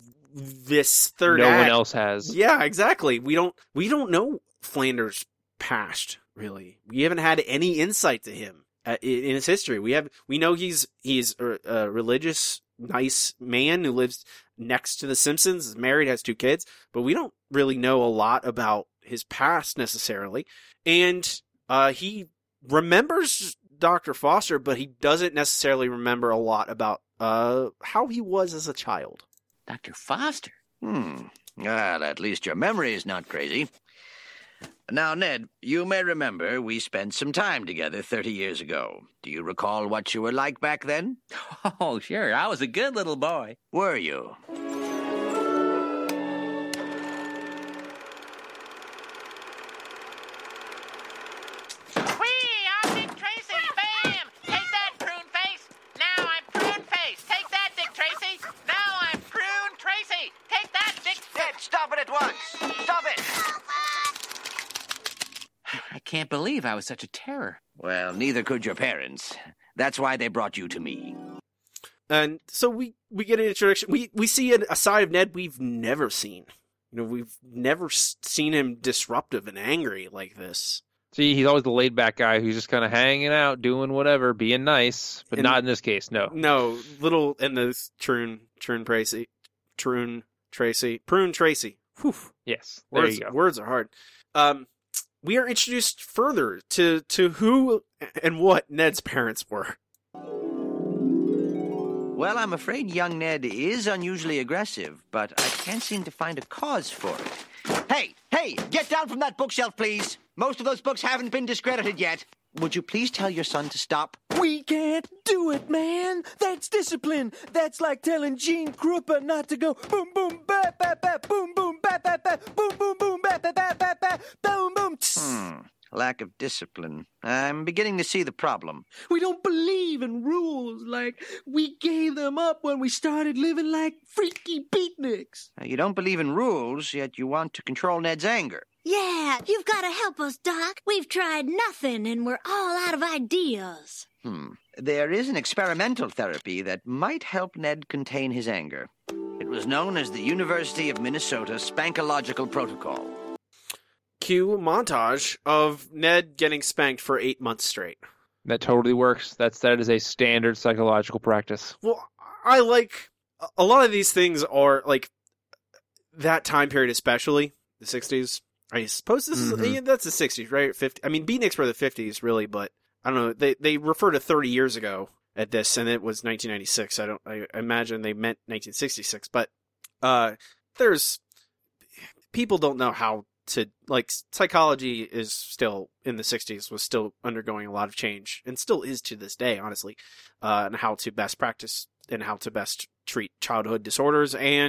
this third no act, one else has. Yeah, exactly. We don't we don't know Flanders' past really. We haven't had any insight to him uh, in his history. We have we know he's he's a, a religious, nice man who lives next to the Simpsons, is married, has two kids, but we don't really know a lot about his past necessarily. And uh, he remembers Doctor Foster, but he doesn't necessarily remember a lot about uh, how he was as a child. Doctor Foster? Hmm. Well, at least your memory is not crazy. Now, Ned, you may remember we spent some time together thirty years ago. Do you recall what you were like back then? Oh, sure. I was a good little boy. Were you? Can't believe I was such a terror. Well, neither could your parents. That's why they brought you to me. And so we, we get an introduction. We we see a, a side of Ned we've never seen. You know, we've never seen him disruptive and angry like this. See, he's always the laid back guy who's just kind of hanging out, doing whatever, being nice, but and, not in this case. No, no, little and the Troon Troon Tracy, Troon Tracy, Prune Tracy. Whew. Yes, there words, you go. Words are hard. Um. We are introduced further to, to who and what Ned's parents were. Well, I'm afraid young Ned is unusually aggressive, but I can't seem to find a cause for it. Hey, hey, get down from that bookshelf, please. Most of those books haven't been discredited yet. Would you please tell your son to stop? We can't do it, man. That's discipline. That's like telling Gene Krupa not to go boom, boom, ba, ba, ba, boom, boom, ba, ba, ba, boom, boom, boom, ba, ba, ba, ba, ba, boom, boom. Hmm. Lack of discipline. I'm beginning to see the problem. We don't believe in rules. Like, we gave them up when we started living like freaky beatniks. You don't believe in rules, yet you want to control Ned's anger. Yeah, you've got to help us, Doc. We've tried nothing, and we're all out of ideas. Hmm. There is an experimental therapy that might help Ned contain his anger. It was known as the University of Minnesota Spankological Protocol. Cue montage of Ned getting spanked for eight months straight. That totally works. That's that is a standard psychological practice. Well, I like a lot of these things are like that time period, especially the sixties. I suppose this mm-hmm. is yeah, that's the sixties, right? fifty. I mean, beatniks were the fifties, really, but I don't know. They they refer to thirty years ago at this, and it was nineteen ninety-six. I don't. I imagine they meant nineteen sixty-six, but uh, there's people don't know how to like psychology is still in the sixties was still undergoing a lot of change and still is to this day, honestly, uh, and how to best practice and how to best treat childhood disorders and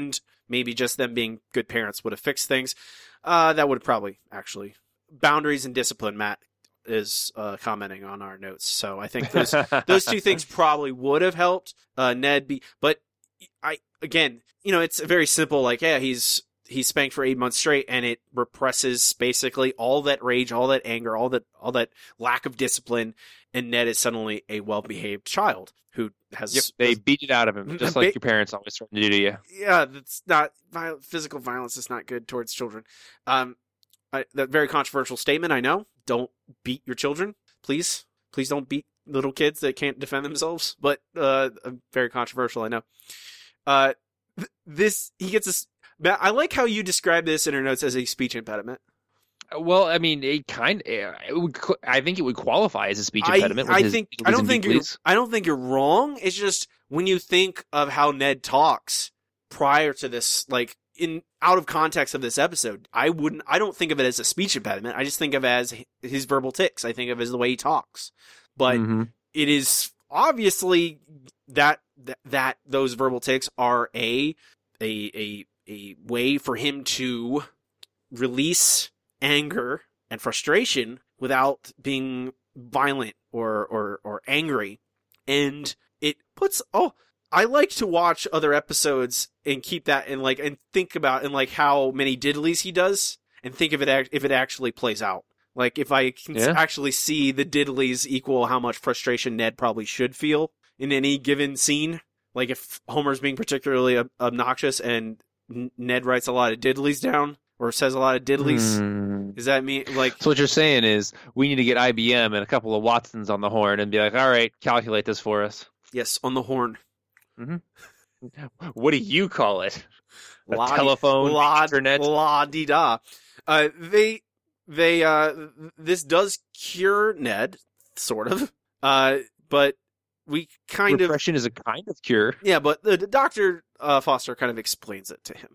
maybe just them being good parents would have fixed things. Uh, that would probably actually boundaries and discipline. Matt is uh, commenting on our notes, so I think those those two things probably would have helped uh, Ned be. But I again, you know, it's very simple. Like, yeah, he's he's spanked for eight months straight, and it represses basically all that rage, all that anger, all that all that lack of discipline. And Ned is suddenly a well-behaved child who has. Yep, they beat it out of him, just like your parents always try to do to you. Yeah, that's not viol- physical violence is not good towards children. Um, I, that very controversial statement. I know. Don't beat your children, please. Please don't beat little kids that can't defend themselves. But uh, very controversial. I know. Uh, th- this he gets this. I like how you describe this in your notes as a speech impediment. Well, I mean, it kind. It would, I think it would qualify as a speech impediment. I, I his, think. I don't think. You're, I don't think you're wrong. It's just when you think of how Ned talks prior to this, like in out of context of this episode, I wouldn't. I don't think of it as a speech impediment. I just think of it as his verbal tics. I think of it as the way he talks. But mm-hmm. it is obviously that that, that those verbal tics are a a a a way for him to release anger and frustration without being violent or, or, or angry. And it puts, oh, I like to watch other episodes and keep that and like, and think about and like how many diddlies he does and think of it, if it actually plays out. Like if I can yeah. actually see the diddlies equal how much frustration Ned probably should feel in any given scene. Like if Homer's being particularly ob- obnoxious and N- Ned writes a lot of diddlies down, or says a lot of diddlies. Mm. Does that mean like? So what you're saying is we need to get I B M and a couple of Watsons on the horn and be like, all right, calculate this for us. Yes, on the horn. Mm-hmm. What do you call it? A la telephone, la, internet, la di da. Uh, they they uh this does cure Ned, sort of. Uh, but we kind Repression of is a kind of cure. Yeah, but the, the Doctor uh, Foster kind of explains it to him.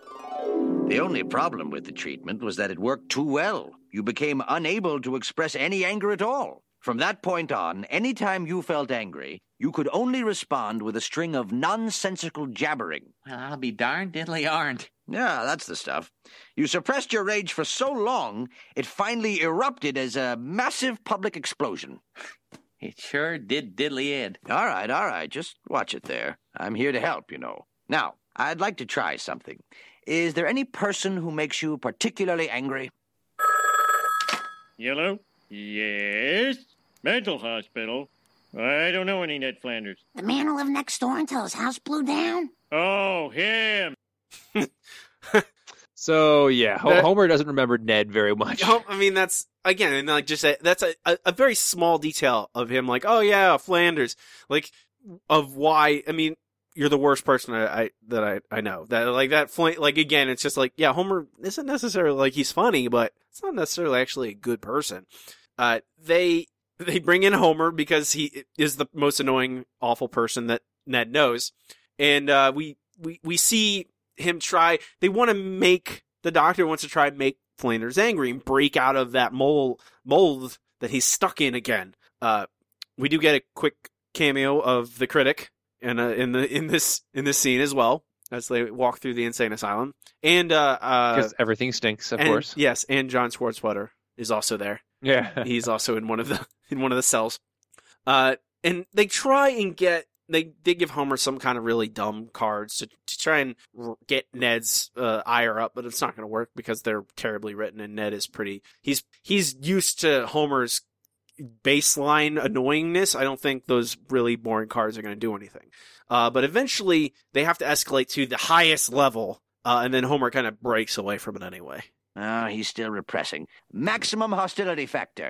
The only problem with the treatment was that it worked too well. You became unable to express any anger at all. From that point on, any time you felt angry, you could only respond with a string of nonsensical jabbering. Well, I'll be darned diddly aren't. Yeah, that's the stuff. You suppressed your rage for so long, it finally erupted as a massive public explosion. It sure did diddly ed. All right, all right, just watch it there. I'm here to help, you know. Now, I'd like to try something. Is there any person who makes you particularly angry? Yellow? Yes? Mental hospital? I don't know any Ned Flanders. The man who lived next door until his house blew down? Oh, him! So, yeah, Ho- That- Homer doesn't remember Ned very much. I mean, that's, again, and like just a, that's a, a, a very small detail of him, like, oh yeah, Flanders. Like, of why, I mean, you're the worst person I, I that I, I know. That like that fl- like again, it's just like, yeah, Homer isn't necessarily like he's funny, but it's not necessarily actually a good person. Uh, they they bring in Homer because he is the most annoying, awful person that Ned knows, and uh, we we we see him try. They want to make the Doctor wants to try and make Flanders angry and break out of that mold mold that he's stuck in again. Uh, we do get a quick cameo of the Critic. In, uh, in the in this in this scene as well as they walk through the insane asylum, and uh, uh, because everything stinks, of and, course. Yes, and John Swartzwetter is also there. Yeah, he's also in one of the in one of the cells. Uh, and they try and get they they give Homer some kind of really dumb cards to, to try and r- get Ned's uh, ire up, but it's not going to work because they're terribly written, and Ned is pretty. He's he's used to Homer's baseline annoyingness. I don't think those really boring cards are going to do anything. Uh, but eventually they have to escalate to the highest level, uh, and then Homer kind of breaks away from it anyway. Oh, he's still repressing. Maximum hostility factor.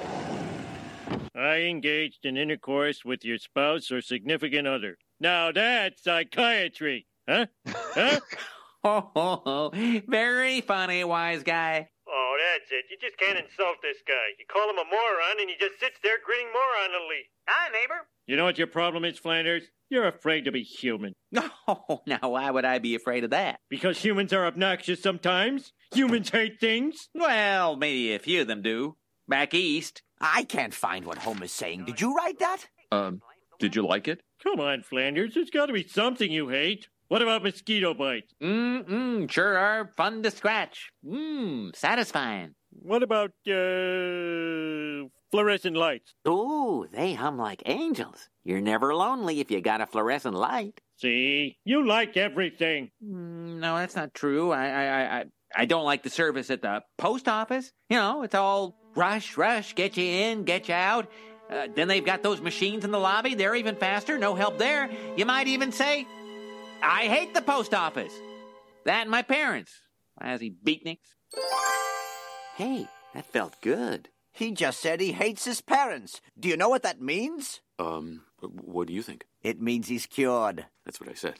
I engaged in intercourse with your spouse or significant other. Now that's psychiatry, huh? Huh? Ho, ho, ho. Very funny, wise guy. Oh, that's it. You just can't insult this guy. You call him a moron, and he just sits there grinning moronily. Hi, neighbor. You know what your problem is, Flanders? You're afraid to be human. Oh, now why would I be afraid of that? Because humans are obnoxious sometimes. Humans hate things. Well, maybe a few of them do. Back east. I can't find what Homer's saying. Did you write that? Um, did you like it? Come on, Flanders. There's got to be something you hate. What about mosquito bites? Mm-mm, sure are fun to scratch. Mmm, satisfying. What about, uh, fluorescent lights? Ooh, they hum like angels. You're never lonely if you got a fluorescent light. See? You like everything. Mm, no, that's not true. I, I, I, I don't like the service at the post office. You know, it's all rush, rush, get you in, get you out. Uh, then they've got those machines in the lobby. They're even faster. No help there. You might even say, I hate the post office. That and my parents. Lousy beatniks. Hey, that felt good. He just said he hates his parents. Do you know what that means? Um, what do you think? It means he's cured. That's what I said.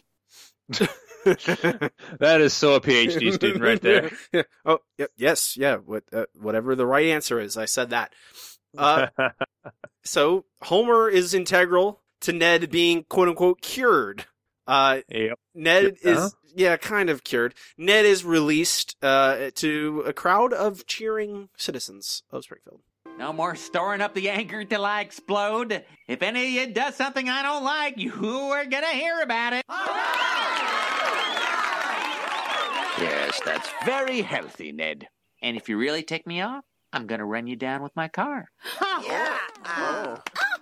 That is so a PhD student right there. Yeah. Oh, y- yes, yeah. What, uh, whatever the right answer is, I said that. Uh, so Homer is integral to Ned being "quote unquote" cured. Uh, yep. Ned Yep. is Uh-huh. yeah, kind of cured. Ned is released uh, to a crowd of cheering citizens of Springfield. No more storing up the anger till I explode. If any of you does something I don't like, you are gonna hear about it. Yes, that's very healthy, Ned. And if you really tick me off, I'm gonna run you down with my car. Yeah. Oh.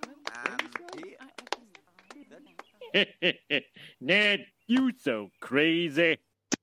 Ned, you so crazy.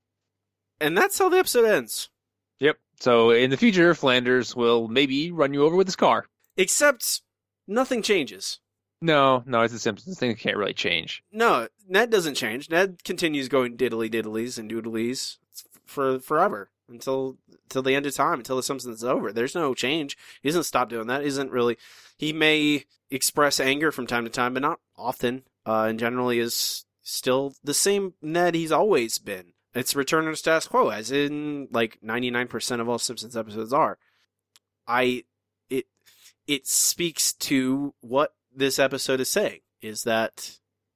And that's how the episode ends. Yep. So in the future, Flanders will maybe run you over with his car. Except nothing changes. No, no, it's the Simpsons. Things can't really change. No, Ned doesn't change. Ned continues going diddly diddlies and doodlies for forever until until the end of time, until the Simpsons is over. There's no change. He doesn't stop doing that. He isn't really. He may express anger from time to time, but not often. Uh, and generally is still the same Ned he's always been. It's return to status quo, as in like ninety-nine percent of all Simpsons episodes are. I it it speaks to what this episode is saying, is that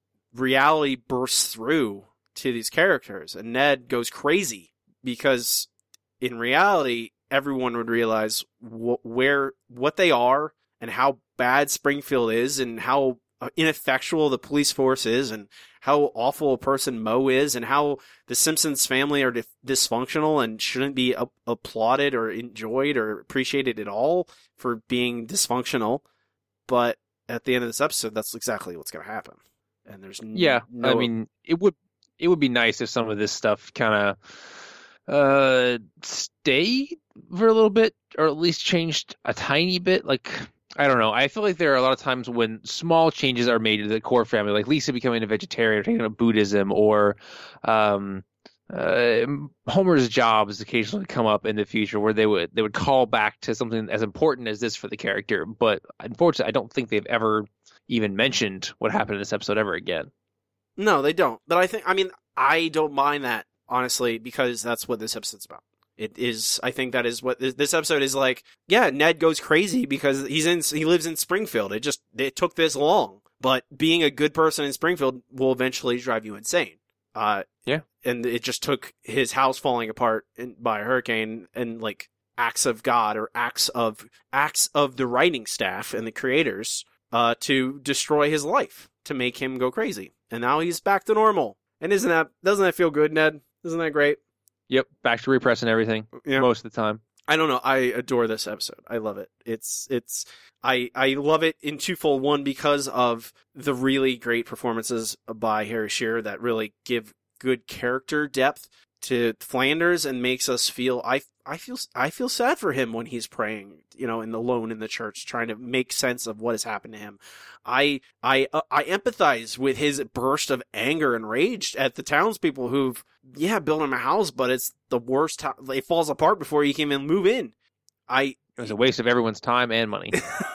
reality bursts through to these characters, and Ned goes crazy because in reality, everyone would realize wh- where what they are and how bad Springfield is and how ineffectual the police force is and how awful a person Moe is and how the Simpsons family are dif- dysfunctional and shouldn't be a- applauded or enjoyed or appreciated at all for being dysfunctional. But at the end of this episode, that's exactly what's going to happen. And there's n- Yeah, no... I mean, it would it would be nice if some of this stuff kind of uh, stayed for a little bit, or at least changed a tiny bit. Like, I don't know. I feel like there are a lot of times when small changes are made to the core family, like Lisa becoming a vegetarian or taking up Buddhism, or um, uh, Homer's jobs occasionally come up in the future where they would they would call back to something as important as this for the character. But unfortunately, I don't think they've ever even mentioned what happened in this episode ever again. No, they don't. But I think, I mean, I don't mind that, honestly, because that's what this episode's about. It is, I think that is what this episode is like. Yeah, Ned goes crazy because he's in, he lives in Springfield. It just, it took this long. But being a good person in Springfield will eventually drive you insane. Uh, yeah. And it just took his house falling apart in, by a hurricane and like acts of God or acts of, acts of the writing staff and the creators, uh, to destroy his life, to make him go crazy. And now he's back to normal. And isn't that, doesn't that feel good, Ned? Isn't that great? Yep, back to repressing everything yeah. most of the time. I don't know. I adore this episode. I love it. It's it's I I love it in twofold. One, because of the really great performances by Harry Shearer that really give good character depth to Flanders and makes us feel I I feel I feel sad for him when he's praying, you know, in the alone in the church, trying to make sense of what has happened to him. I I uh, I empathize with his burst of anger and rage at the townspeople who've yeah built him a house, but it's the worst. Ho- it falls apart before you can even move in. I it was a waste of everyone's time and money.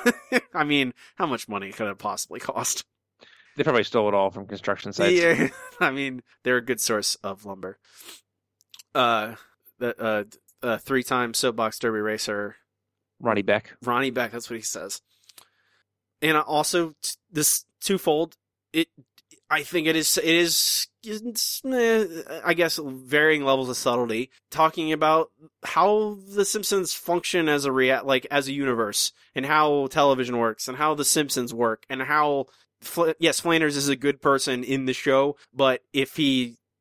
I mean, how much money could it possibly cost? They probably stole it all from construction sites. Yeah, I mean, they're a good source of lumber. Uh, the uh, uh three-time soapbox derby racer, Ronnie Beck. Ronnie Beck, that's what he says. And also, t- this twofold, it, I think it is, it is, it's, eh, I guess, varying levels of subtlety, talking about how the Simpsons function as a rea- like as a universe, and how television works, and how the Simpsons work, and how, Fl- yes, Flanders is a good person in the show, but if he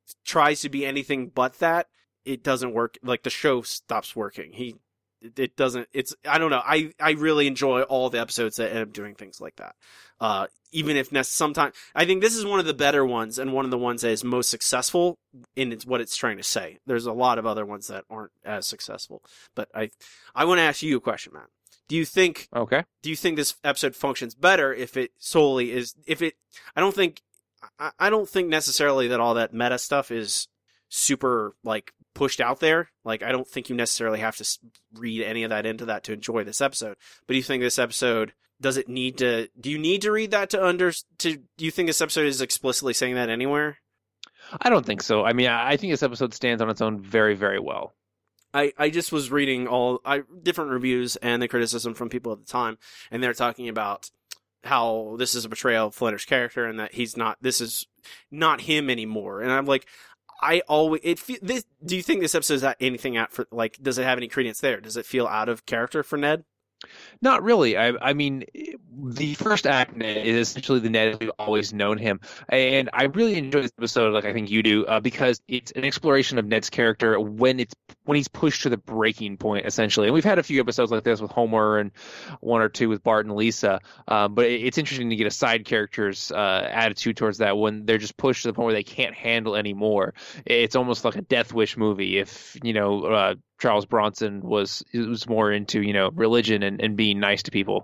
tries to be anything but that, it doesn't work. Like, the show stops working. He, it doesn't, it's, I don't know. I, I really enjoy all the episodes that end up doing things like that. Uh, even if ne- sometimes, I think this is one of the better ones and one of the ones that is most successful in its, what it's trying to say. There's a lot of other ones that aren't as successful, but I, I want to ask you a question, Matt. Do you think, okay. Do you think this episode functions better if it solely is, if it, I don't think, I, I don't think necessarily that all that meta stuff is super, like, pushed out there. Like, I don't think you necessarily have to read any of that into that to enjoy this episode. But do you think this episode, does it need to, do you need to read that to under, to, do you think this episode is explicitly saying that anywhere? I don't think so. I mean, I think this episode stands on its own very, very well. I, I just was reading all I, different reviews and the criticism from people at the time, and they're talking about how this is a portrayal of Flanders' character and that he's not, this is not him anymore. And I'm like, I always, it fe- this, do you think this episode is anything out for, like, does it have any credence there? Does it feel out of character for Ned? Not really. I, I mean, the first act Ned is essentially the Ned we've always known him, and I really enjoy this episode, like I think you do, uh, because it's an exploration of Ned's character when it's when he's pushed to the breaking point, essentially. And we've had a few episodes like this with Homer and one or two with Bart and Lisa, uh, but it, it's interesting to get a side character's uh, attitude towards that when they're just pushed to the point where they can't handle anymore. It's almost like a Death Wish movie. If you know. Uh, Charles Bronson was was more into, you know, religion and, and being nice to people.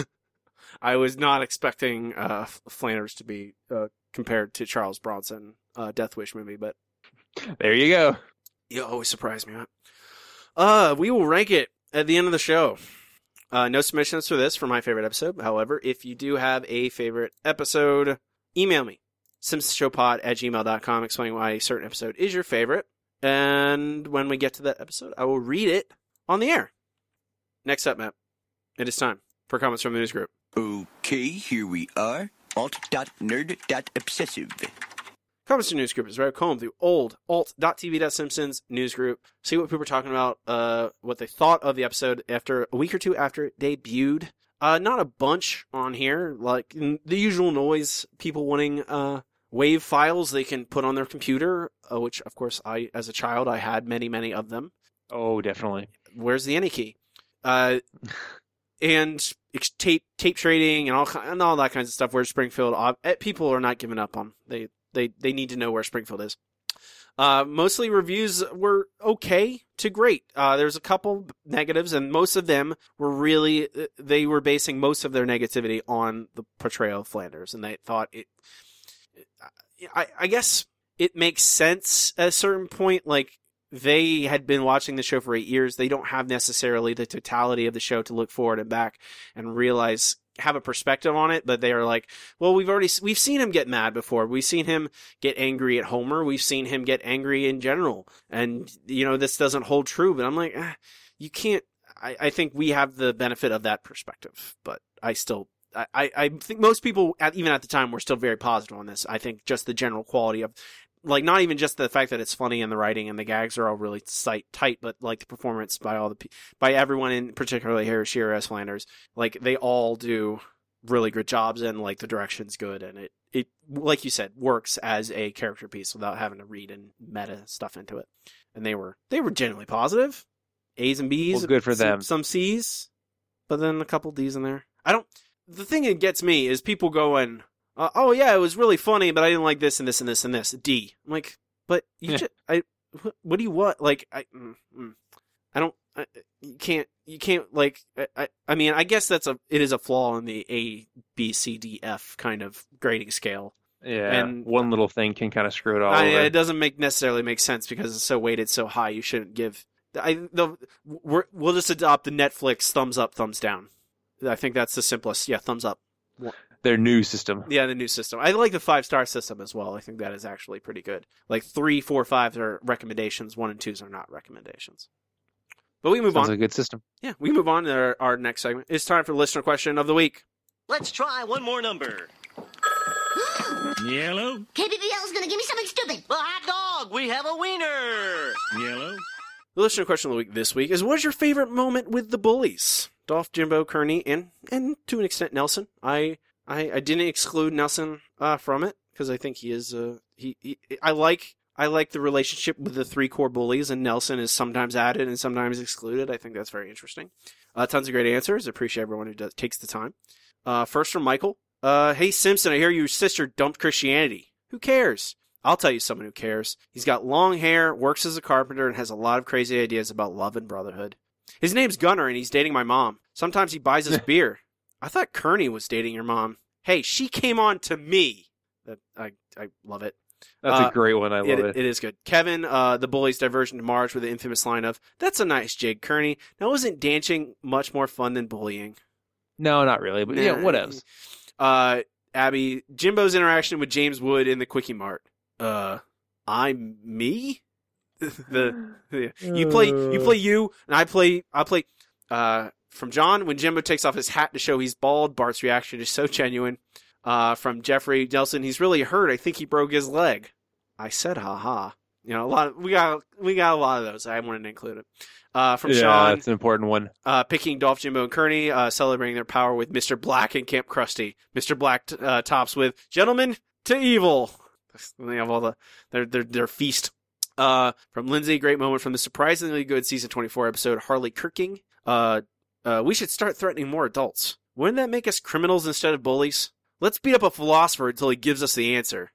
I was not expecting uh, Flanders to be uh, compared to Charles Bronson, uh, Death Wish movie, but there you go. You always surprise me. Uh, we will rank it at the end of the show. Uh, no submissions for this for my favorite episode. However, if you do have a favorite episode, email me, simpsonshowpod at gmail dot com, explaining why a certain episode is your favorite. And when we get to that episode, I will read it on the air. Next up, Matt, it is time for comments from the news group. Okay, here we are. alt.nerd.obsessive. Comments from the news group is right comb through old alt.tv.simpsons news group. See what people are talking about, uh, what they thought of the episode after a week or two after it debuted. Uh, not a bunch on here, like the usual noise, people wanting, uh, wave files they can put on their computer, uh, which, of course, I, as a child, I had many, many of them. Oh, definitely. Where's the any key? Uh, and ex- tape tape trading and all and all that kinds of stuff. Where Springfield, uh, people are not giving up on. They they they need to know where Springfield is. Uh, mostly reviews were okay to great. Uh, there's a couple negatives, and most of them were really they were basing most of their negativity on the portrayal of Flanders, and they thought it. I, I guess it makes sense at a certain point. Like, they had been watching the show for eight years. They don't have necessarily the totality of the show to look forward and back and realize, have a perspective on it. But they are like, well, we've already, we've seen him get mad before. We've seen him get angry at Homer. We've seen him get angry in general. And, you know, this doesn't hold true. But I'm like, eh, you can't, I, I think we have the benefit of that perspective. But I still, I, I think most people, even at the time, were still very positive on this. I think just the general quality of, like, not even just the fact that it's funny and the writing and the gags are all really tight, tight, but like the performance by all the by everyone, in particularly Harry Shearer as Flanders, like they all do really good jobs, and like the direction's good, and it it like you said works as a character piece without having to read and meta stuff into it. And they were they were generally positive, A's and B's, well, good for some, them. Some C's, but then a couple D's in there. I don't. The thing that gets me is people going, uh, "Oh yeah, it was really funny, but I didn't like this and this and this and this." D. I'm like, but you Yeah. just, I, what, what do you want? Like, I, mm, mm, I don't, I, you can't, you can't like, I, I, I mean, I guess that's a, it is a flaw in the A, B, C, D, F kind of grading scale. Yeah, And one little thing can kind of screw it all I, over. it doesn't make necessarily make sense because it's so weighted so high. You shouldn't give. I the we're, we'll just adopt the Netflix thumbs up, thumbs down. I think that's the simplest. Yeah, thumbs up. Their new system. Yeah, the new system. I like the five star system as well. I think that is actually pretty good. Like three, four, fives are recommendations. One and twos are not recommendations. But we move Sounds on. like a good system. Yeah, we move on to our, our next segment. It's time for listener question of the week. Let's try one more number. Yellow. K B B L is gonna give me something stupid. The hot dog. We have a wiener. Yellow. The listener question of the week this week is: what is your favorite moment with the bullies? Dolph, Jimbo, Kearney, and and to an extent Nelson. I I, I didn't exclude Nelson uh, from it because I think he is uh, he, he I like I like the relationship with the three core bullies, and Nelson is sometimes added and sometimes excluded. I think that's very interesting. Uh, tons of great answers. I appreciate everyone who does, takes the time. Uh, first from Michael. Uh, hey, Simpson, I hear your sister dumped Christianity. Who cares? I'll tell you someone who cares. He's got long hair, works as a carpenter, and has a lot of crazy ideas about love and brotherhood. His name's Gunnar, and he's dating my mom. Sometimes he buys us beer. I thought Kearney was dating your mom. Hey, she came on to me. That I I love it. That's uh, a great one. I love it, it. It is good. Kevin, uh, the bully's diversion to Marge with the infamous line of, "That's a nice jig, Kearney. Now, isn't dancing much more fun than bullying?" No, not really. But yeah, what else? Uh, Abby, Jimbo's interaction with James Wood in the Quickie Mart. Uh, I'm me. the, the you play you play you, and I play I play. Uh, from John, when Jimbo takes off his hat to show he's bald, Bart's reaction is so genuine. Uh, from Jeffrey Nelson, he's really hurt. I think he broke his leg. I said, "Ha ha." You know, a lot. Of, we got we got a lot of those. I wanted to include it. Uh, from yeah, Sean, that's an important one. Uh, picking Dolph, Jimbo, and Kearney, uh, celebrating their power with Mister Black and Camp Krusty. Mister Black uh, tops with "Gentlemen to Evil." They have all the their their their feast. Uh, from Lindsay, great moment from the surprisingly good season twenty-four episode Harley Kirking. Uh, uh, we should start threatening more adults. Wouldn't that make us criminals instead of bullies? Let's beat up a philosopher until he gives us the answer.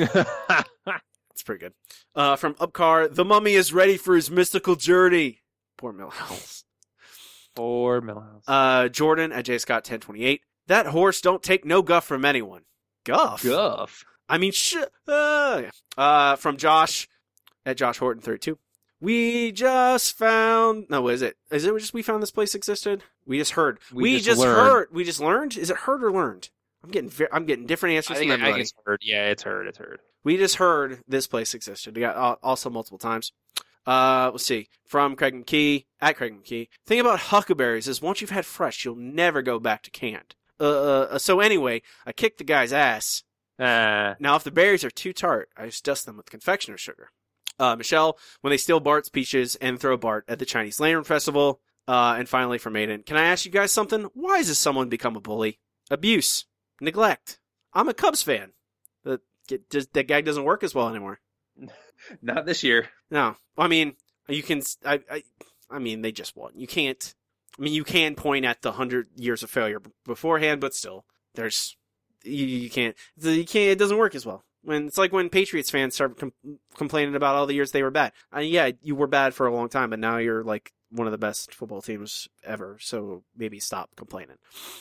That's pretty good. Uh, from Upcar, the mummy is ready for his mystical journey. Poor Millhouse. Poor Millhouse. Uh, Jordan at J Scott ten twenty-eight. That horse don't take no guff from anyone. Guff? Guff. I mean, sh- uh, uh, from Josh at Josh Horton thirty-two. We just found. No, what is it? Is it just we found this place existed? We just heard. We, We just, just learned. heard. We just learned. Is it heard or learned? I'm getting. Ve- I'm getting different answers I from think, I everybody. think it's heard. Yeah, it's heard. It's heard. We just heard this place existed. We got uh, also multiple times. Uh, let's see. From Craig McKee at Craig McKee. Thing about huckleberries is once you've had fresh, you'll never go back to canned. Uh, uh so anyway, I kicked the guy's ass. Uh, Now, if the berries are too tart, I just dust them with confectioner's sugar. Uh, Michelle, when they steal Bart's peaches and throw Bart at the Chinese Lantern Festival. Uh, and finally from Aiden, can I ask you guys something? Why has someone become a bully? Abuse. Neglect. I'm a Cubs fan. The, just, that gag doesn't work as well anymore. Not this year. No. I mean, you can, I, I, I mean, they just won. You can't, I mean, you can point at the hundred years of failure b- beforehand, but still, there's, you, you can't, you can't, it doesn't work as well. When it's like when Patriots fans start com- complaining about all the years they were bad. I mean, yeah, you were bad for a long time, but now you're like one of the best football teams ever. So maybe stop complaining.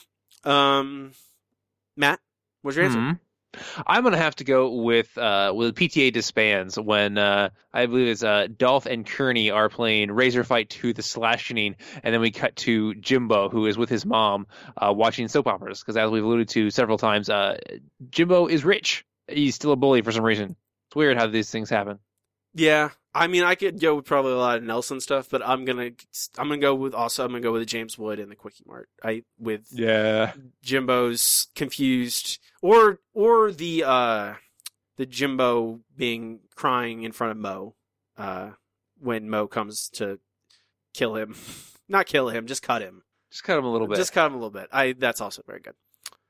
Um, Matt, what's your answer? Hmm. I'm gonna have to go with uh with P T A disbands when uh I believe it's uh Dolph and Kearney are playing Razor Fight two, the slashing, and then we cut to Jimbo, who is with his mom uh watching soap operas, because as we've alluded to several times, uh Jimbo is rich. He's still a bully for some reason. It's weird how these things happen. Yeah, I mean, I could go with probably a lot of Nelson stuff, but I'm gonna, I'm gonna go with also, I'm gonna go with James Wood and the Quickie Mart. I with Yeah. Jimbo's confused, or or the uh the Jimbo being crying in front of Mo, uh when Mo comes to kill him, not kill him, just cut him, Just cut him a little bit. just cut him a little bit. I that's also very good.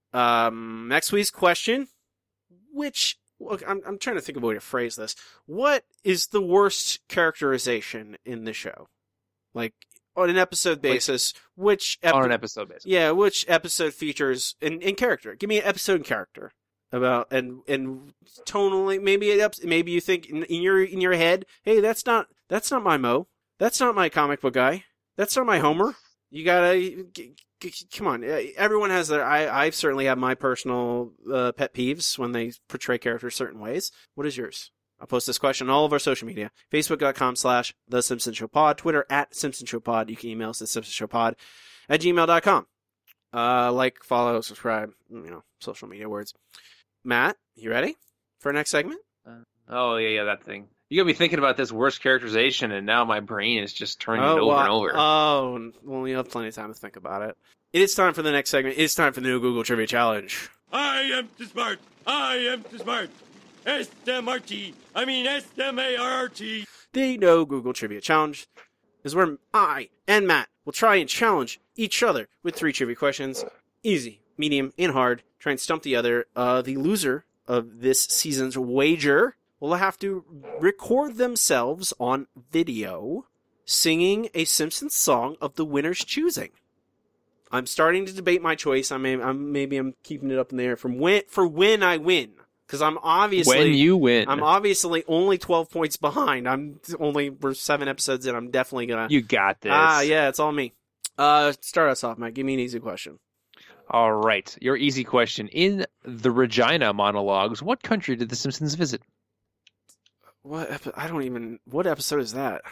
Um, next week's question, which. Look, I'm I'm trying to think of a way to phrase this. What is the worst characterization in the show? Like, on an episode basis, like, which... Epi- on an episode basis. Yeah, which episode features in, in character? Give me an episode in character. About, and and tonally, maybe it, maybe you think in, in your in your head, hey, that's not that's not my Mo. That's not my comic book guy. That's not my Homer. You gotta... Come on, everyone has their. I, I've certainly had my personal uh, pet peeves when they portray characters certain ways. What is yours? I'll post this question on all of our social media: Facebook.com slash The Simpson Show Pod, Twitter at Simpson Show Pod. You can email us at Simpson Show Pod at gmail dot com. Uh, like, follow, subscribe. You know, social media words. Matt, you ready for our next segment? Uh, oh yeah, yeah, that thing. You got me thinking about this worst characterization, and now my brain is just turning oh, it over well, and over. Oh, well, you have plenty of time to think about it. It is time for the next segment. It is time for the new Google Trivia Challenge. I am too smart. I am too smart. S M R T. I mean S M A R R T. The No Google Trivia Challenge is where I and Matt will try and challenge each other with three trivia questions. Easy, medium, and hard. Try and stump the other. Uh, the loser of this season's wager will have to record themselves on video singing a Simpsons song of the winner's choosing. I'm starting to debate my choice. I mean, I'm maybe I'm keeping it up in the air from when for when I win, because I'm obviously when you win. I'm obviously only twelve points behind. I'm only we're seven episodes in. I'm definitely gonna. You got this. Ah, yeah, it's all me. Uh, start us off, Mike. Give me an easy question. All right, your easy question. In the Regina monologues, what country did the Simpsons visit? What? Epi- I don't even. What episode is that?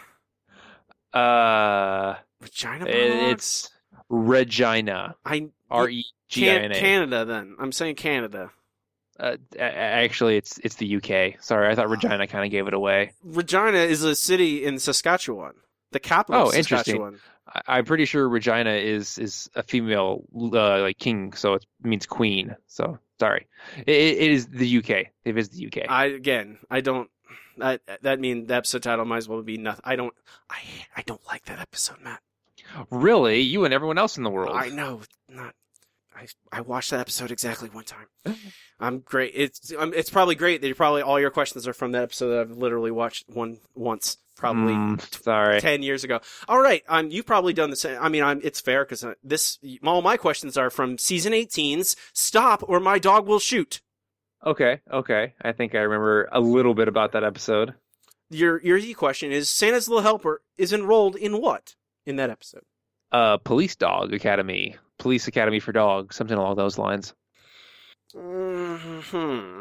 Uh, Regina. It's Regina. I R E G I N A. Canada. Then I'm saying Canada. Uh, actually, it's it's the U K. Sorry, I thought Regina kind of gave it away. Regina is a city in Saskatchewan, the capital. Oh, of Saskatchewan. interesting. I'm pretty sure Regina is is a female uh, like king, so it means queen. So sorry, it, it is the U K. It is the U K. I again, I don't. That that means the episode title might as well be nothing. I don't. I I don't like that episode, Matt. Really, you and everyone else in the world. I know. Not. I I watched that episode exactly one time. I'm great. It's um, it's probably great that you probably all your questions are from that episode that I've literally watched one once. Probably mm, sorry. ten years ago. All right, um, you've probably done the same. I mean, I'm, it's fair because this all my questions are from season eighteen's "Stop or My Dog Will Shoot." Okay, okay. I think I remember a little bit about that episode. Your your easy question is: Santa's Little Helper is enrolled in what in that episode? Uh, Police Dog Academy, Police Academy for Dogs, something along those lines. Mm-hmm.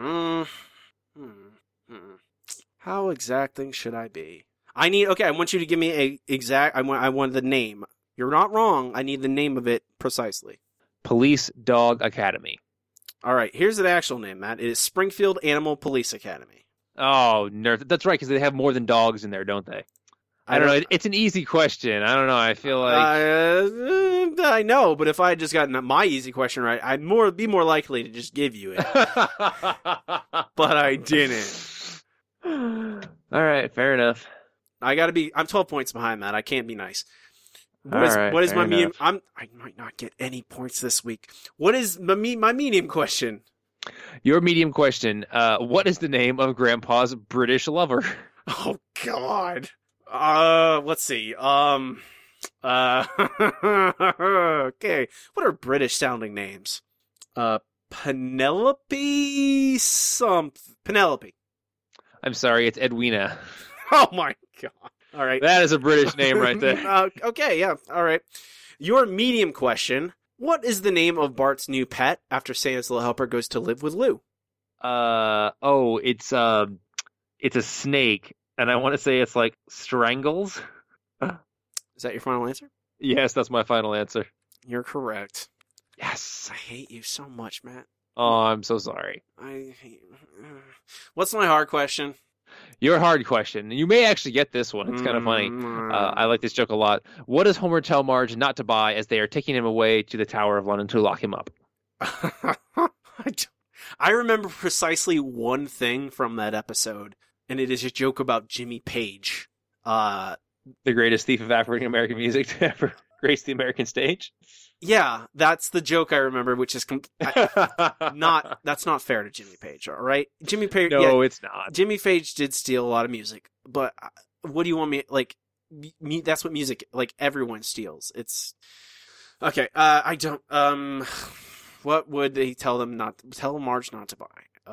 Mm-hmm. How exacting should I be? I need, okay, I want you to give me a exact, I want, I want the name. You're not wrong. I need the name of it precisely. Police Dog Academy. All right, here's the actual name, Matt. It is Springfield Animal Police Academy. Oh, nerd. That's right, because they have more than dogs in there, don't they? I, I don't know. It, it's an easy question. I don't know. I feel like uh, I know, but if I had just gotten my easy question right, I'd more be more likely to just give you it. But I didn't. All right, fair enough. I gotta be. I'm twelve points behind that. I can't be nice. What All is, right, what is my enough. medium? I'm. I might not get any points this week. What is my my medium question? Your medium question. Uh, what is the name of Grandpa's British lover? Oh God. Uh, let's see. Um. Uh. Okay. What are British sounding names? Uh, Penelope. Some Penelope. I'm sorry. It's Edwina. Oh my God. All right. That is a British name right there. uh, okay, yeah. All right. Your medium question. What is the name of Bart's new pet after Santa's Little Helper goes to live with Lou? Uh oh, it's uh, it's a snake, and I want to say it's like Strangles. Is that your final answer? Yes, that's my final answer. You're correct. Yes. I hate you so much, Matt. Oh, I'm so sorry. I hate you. What's my hard question? Your hard question. You may actually get this one. It's kind of funny. Mm. Uh, I like this joke a lot. What does Homer tell Marge not to buy as they are taking him away to the Tower of London to lock him up? I, don't, I remember precisely one thing from that episode, and it is a joke about Jimmy Page. Uh, the greatest thief of African American music to ever grace the American stage? Yeah, that's the joke I remember, which is com- I, not, that's not fair to Jimmy Page, all right? Jimmy Page, No, yeah, it's not. Jimmy Page did steal a lot of music, but what do you want me, like, me, that's what music, like, everyone steals. It's, okay, uh, I don't, um, what would they tell them not, tell Marge not to buy?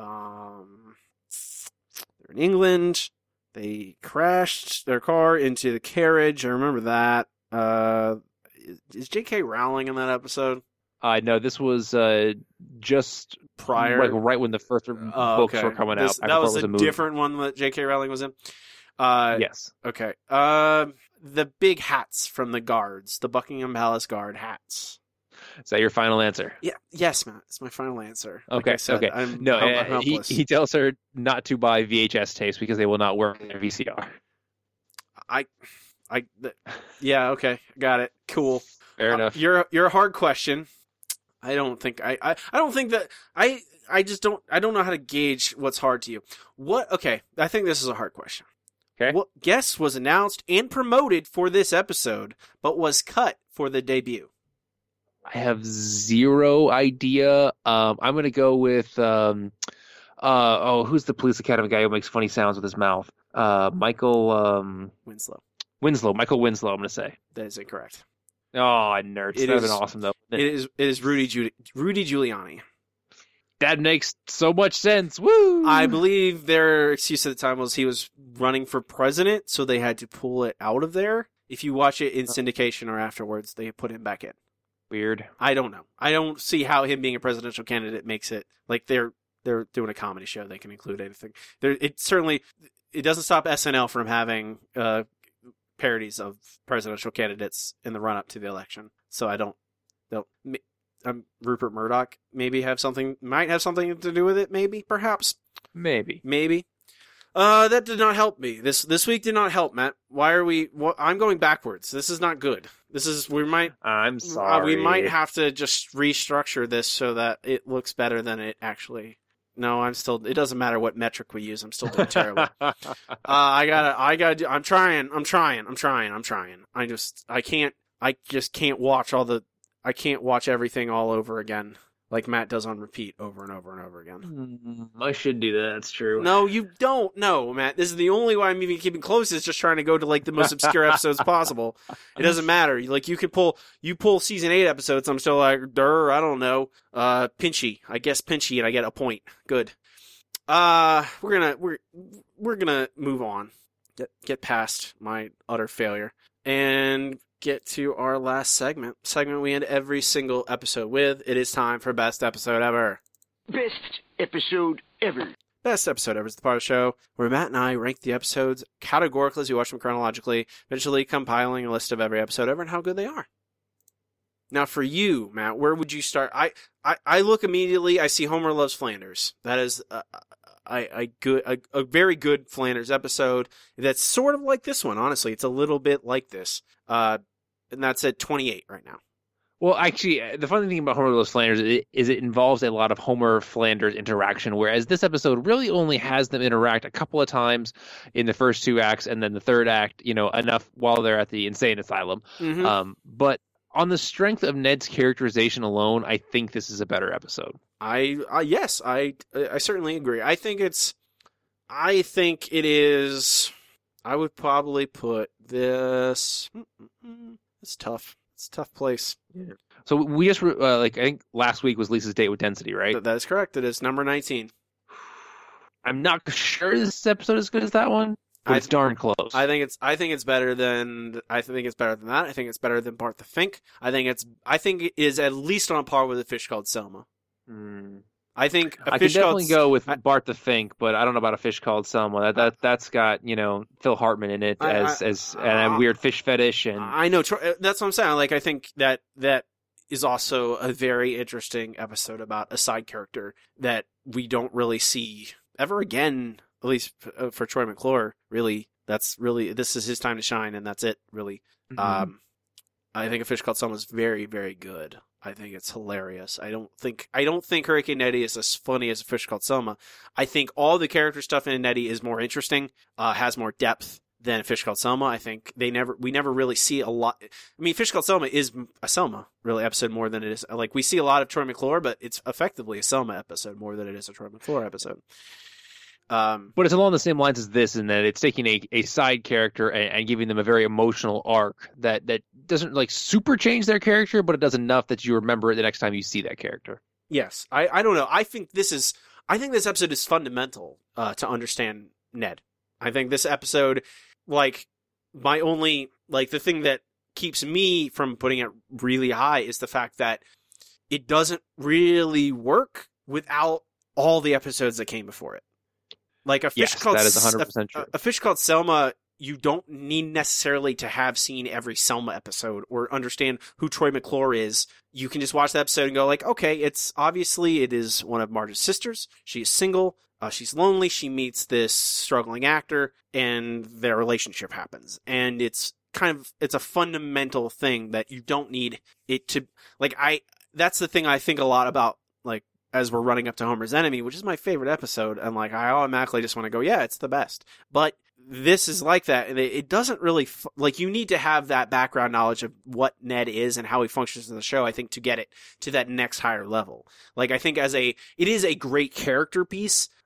Um, they're in England, they crashed their car into the carriage, I remember that, uh, is J K Rowling in that episode? I uh, know this was uh, just prior, like right when the first oh, books okay. were coming this, out. That was, was a, a movie. different one that J K Rowling was in. Uh, yes. Okay. Uh, the big hats from the guards, the Buckingham Palace guard hats. Is that your final answer? Yeah. Yes, Matt. It's my final answer. Like okay. I said, okay. I'm, no, I'm uh, he helpless. he tells her not to buy V H S tapes because they will not work in their V C R. I, I, th- yeah. Okay. Got it. Cool. Fair uh, enough. You're you're a hard question. I don't think I, I I don't think that I I just don't I don't know how to gauge what's hard to you. What? Okay, I think this is a hard question. Okay. What guest was announced and promoted for this episode, but was cut for the debut? I have zero idea. Um, I'm gonna go with um, Uh, oh, who's the police academy guy who makes funny sounds with his mouth? Uh, Michael um, Winslow. Winslow. Michael Winslow, I'm going to say. That is incorrect. Oh, nerds. That would have been awesome, though. It is, it is Rudy, Giul- Rudy Giuliani. That makes so much sense. Woo! I believe their excuse at the time was he was running for president, so they had to pull it out of there. If you watch it in syndication or afterwards, they put him back in. Weird. I don't know. I don't see how him being a presidential candidate makes it like they're they're doing a comedy show. They can include anything. There, it certainly it doesn't stop S N L from having uh, parodies of presidential candidates in the run up to the election. So I don't. They'll. Um, Rupert Murdoch maybe have something, might have something to do with it. Maybe, perhaps, maybe, maybe. Uh, that did not help me. This this week did not help, Matt. Why are we? Wh- I'm going backwards. This is not good. This is we might. I'm sorry. Uh, we might have to just restructure this so that it looks better than it actually. No, I'm still. It doesn't matter what metric we use. I'm still doing terrible. uh, I gotta. I gotta. I'm trying. I'm trying. I'm trying. I'm trying. I just. I can't. I just can't watch all the. I can't watch everything all over again, like Matt does on repeat over and over and over again. I should do that. That's true. No, you don't. No, Matt. This is the only way I'm even keeping close. Is just trying to go to like the most obscure episodes possible. It doesn't matter. Like you could pull, you pull season eight episodes. I'm still like, durr. I don't know. Uh, Pinchy. I guess Pinchy, and I get a point. Good. Uh, we're gonna we're we're gonna move on. Get get past my utter failure and get to our last segment. Segment we end every single episode with. It is time for Best Episode Ever. Best episode ever. Best Episode Ever is the part of the show where Matt and I rank the episodes categorically as we watch them chronologically, eventually compiling a list of every episode ever and how good they are. Now for you, Matt, where would you start? I, I, I look immediately, I see Homer Loves Flanders. That is a, a, a, good, a, a very good Flanders episode that's sort of like this one, honestly. It's a little bit like this. Uh, and that's at twenty-eight right now. Well, actually, the funny thing about Homer Loves Flanders is it involves a lot of Homer Flanders interaction, whereas this episode really only has them interact a couple of times in the first two acts, and then the third act, you know, enough while they're at the insane asylum. Mm-hmm. Um, but on the strength of Ned's characterization alone, I think this is a better episode. I uh, yes, I I certainly agree. I think it's, I think it is. I would probably put this. It's tough. It's a tough place. Yeah. So we just uh, like I think last week was Lisa's date with Density, right? Th- that is correct. It is number nineteen. I'm not sure this episode is as good as that one, but I, it's darn close. I think it's. I think it's better than. I think it's better than that. I think it's better than Bart the Fink. I think it's. I think it is at least on par with A Fish Called Selma. Mm. I think a I fish could definitely called, go with Bart the Fink, but I don't know about A Fish Called Selma. That that that's got, you know, Phil Hartman in it I, as I, as and a weird fish fetish, and I know that's what I'm saying. Like I think that that is also a very interesting episode about a side character that we don't really see ever again. At least for, for Troy McClure, really, that's really this is his time to shine, and that's it. Really, mm-hmm. um, I think A Fish Called Selma is very very good. I think it's hilarious. I don't think I don't think Hurricane Nettie is as funny as A Fish Called Selma. I think all the character stuff in Nettie is more interesting, uh, has more depth than A Fish Called Selma. I think they never we never really see a lot. I mean, Fish Called Selma is a Selma really episode more than it is. Like we see a lot of Troy McClure, but it's effectively a Selma episode more than it is a Troy McClure episode. Um, but it's along the same lines as this, in that it's taking a, a side character and, and giving them a very emotional arc that, that doesn't like super change their character, but it does enough that you remember it the next time you see that character. Yes, I, I don't know. I think this is I think this episode is fundamental uh, to understand Ned. I think this episode, like my only like the thing that keeps me from putting it really high is the fact that it doesn't really work without all the episodes that came before it. Like a fish yes, called that is one hundred percent true. A, a Fish Called Selma, you don't need necessarily to have seen every Selma episode or understand who Troy McClure is. You can just watch the episode and go like, okay, it's obviously it is one of Marge's sisters. She is single. Uh, she's lonely. She meets this struggling actor, and their relationship happens. And it's kind of it's a fundamental thing that you don't need it to like. I that's the thing I think a lot about like. As we're running up to Homer's Enemy, which is my favorite episode, and like I automatically just want to go, yeah, it's the best. But this is like that, and it, it doesn't really f- like you need to have that background knowledge of what Ned is and how he functions in the show. I think to get it to that next higher level. Like I think as a, it is a great character piece.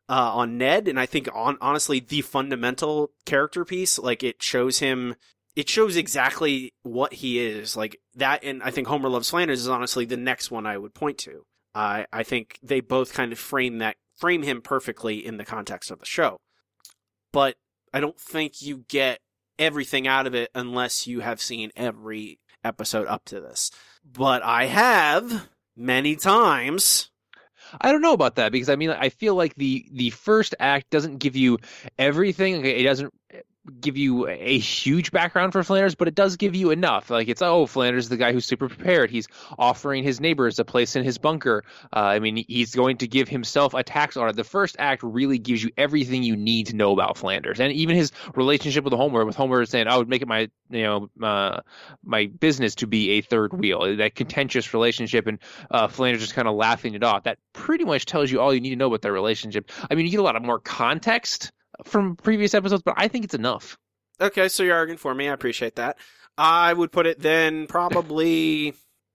uh, on Ned, and I think on honestly the fundamental character piece, like it shows him, it shows exactly what he is like that, and I think Homer Loves Flanders is honestly the next one I would point to. I I think they both kind of frame that frame him perfectly in the context of the show, but I don't think you get everything out of it unless you have seen every episode up to this. But I have many times. I don't know about that because I mean I feel like the the first act doesn't give you everything. It doesn't give you a huge background for Flanders, but it does give you enough. Like it's oh, Flanders is the guy who's super prepared. He's offering his neighbors a place in his bunker. Uh, I mean, he's going to give himself a tax audit. The first act really gives you everything you need to know about Flanders, and even his relationship with Homer. With Homer saying, "I would make it my you know uh, my business to be a third wheel." That contentious relationship, and uh, Flanders just kind of laughing it off. That pretty much tells you all you need to know about their relationship. I mean, you get a lot of more context from previous episodes, but I think it's enough. Okay, so you're arguing for me. I appreciate that. I would put it then probably...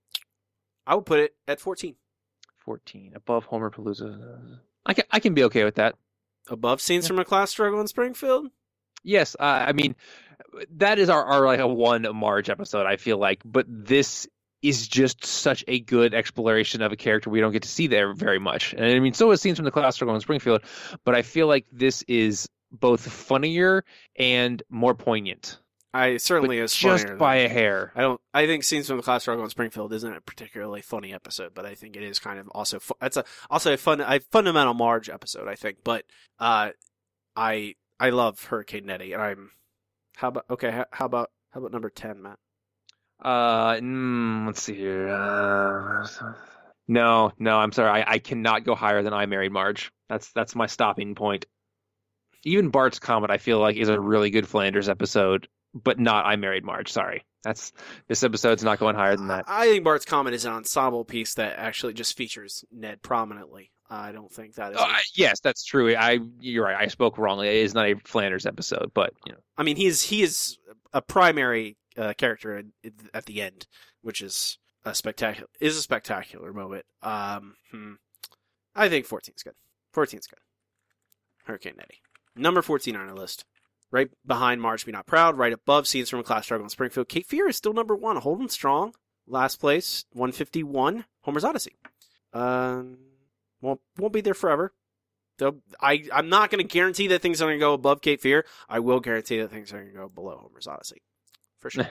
I would put it at fourteen. fourteen. Above Homer Palooza. I can, I can be okay with that. Above Scenes from a Class Struggle in Springfield? Yes, uh, I mean, that is our, our like a one Marge episode, I feel like, but this is just such a good exploration of a character we don't get to see there very much. And I mean, so is Scenes from the Class Struggle in Springfield, but I feel like this is both funnier and more poignant. I certainly but is just funnier by than, a hair. I don't. I think Scenes from the Class Struggle in Springfield isn't a particularly funny episode, but I think it is kind of also. Fu- it's a also a fun, a fundamental Marge episode, I think. But uh, I I love Hurricane Nettie, and I'm. How about okay? How, how about how about number ten, Matt? Uh, mm, let's see here. Uh, no, no, I'm sorry. I, I cannot go higher than I Married Marge. That's that's my stopping point. Even Bart's Comet, I feel like, is a really good Flanders episode, but not I Married Marge. Sorry, that's this episode's not going higher than that. I think Bart's Comet is an ensemble piece that actually just features Ned prominently. I don't think that is. Uh, yes, that's true. I you're right. I spoke wrongly. It is not a Flanders episode, but you know. I mean, he's he is a primary uh, character at, at the end, which is a spectacular is a spectacular moment. Um, hmm. I think fourteen's good. fourteen's good. Hurricane Nettie. Number fourteen on our list. Right behind Marge Be Not Proud, right above Scenes from a Class Struggle in Springfield. Cape Fear is still number one, holding strong. Last place, one fifty-one, Homer's Odyssey. Um, won't, won't be there forever. They'll, I, I'm not going to guarantee that things are going to go above Cape Fear. I will guarantee that things are going to go below Homer's Odyssey. For sure.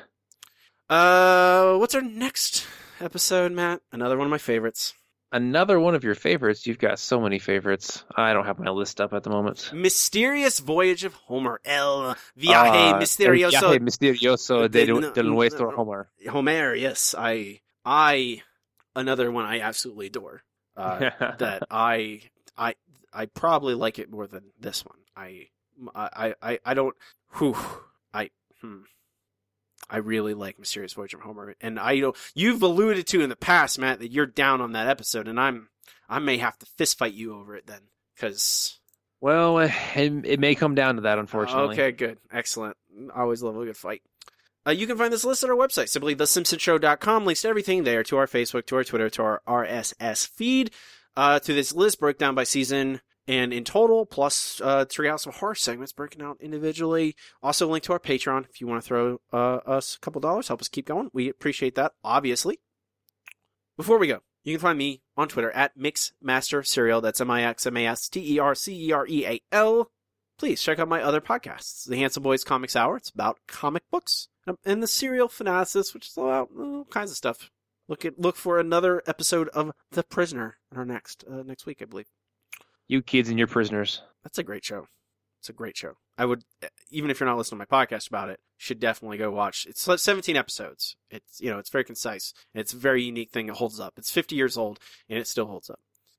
uh, what's our next episode, Matt? Another one of my favorites. Another one of your favorites. You've got so many favorites. I don't have my list up at the moment. Mysterious Voyage of Homer. El Viaje uh, Misterioso. El Viaje Misterioso de, de, de Nuestro Homer. Homer, yes. I, I, another one I absolutely adore. Uh, that I, I, I probably like it more than this one. I, I, I, I don't, whew, I, hmm. I really like Mysterious Voyage of Homer, and I know you've alluded to in the past, Matt, that you're down on that episode, and I'm I may have to fist fight you over it then, because well, it, it may come down to that, unfortunately. Okay, good, excellent. I always love a good fight. Uh, you can find this list at our website, simply the simpson show dot com. Links to everything there, to our Facebook, to our Twitter, to our R S S feed, uh, to this list breakdown by season. And in total, plus uh, Treehouse of Horror segments broken out individually. Also, link to our Patreon if you want to throw uh, us a couple dollars, help us keep going. We appreciate that, obviously. Before we go, you can find me on Twitter at MixMasterCereal. That's M I X M A S T E R C E R E A L. Please check out my other podcasts. The Handsome Boys Comics Hour. It's about comic books. And the Serial Fanaticist, which is about all kinds of stuff. Look at look for another episode of The Prisoner in our next uh, next week, I believe. You kids and your prisoners. That's a great show. It's a great show. I would, even if you're not listening to my podcast about it, should definitely go watch. It's seventeen episodes. It's, you know, it's very concise. It's a very unique thing. It holds up. It's fifty years old, and it still holds up.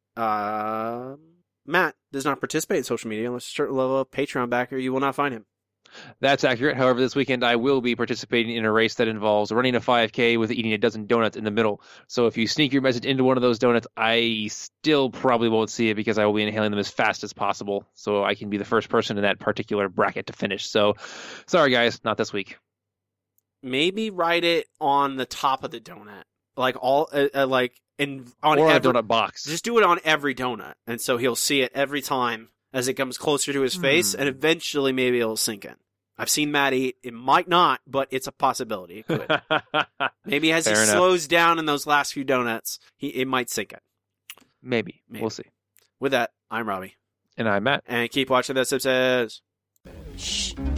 Uh, Matt does not participate in social media unless you're a certain level of Patreon backer. You will not find him. That's accurate. However, this weekend I will be participating in a race that involves running a five K with eating a dozen donuts in the middle. So if you sneak your message into one of those donuts, I still probably won't see it because I will be inhaling them as fast as possible so I can be the first person in that particular bracket to finish. So sorry, guys, not this week. Maybe write it on the top of the donut. Like all, uh, uh, like, and on or every a donut box. Just do it on every donut. And so he'll see it every time. as it comes closer to his face, and eventually maybe it'll sink in. I've seen Matt eat. It might not, but it's a possibility. It could. Maybe as Fair he enough. slows down in those last few donuts, he it might sink in. Maybe. Maybe. We'll see. With that, I'm Robbie. And I'm Matt. And keep watching The Simpsons. Shh.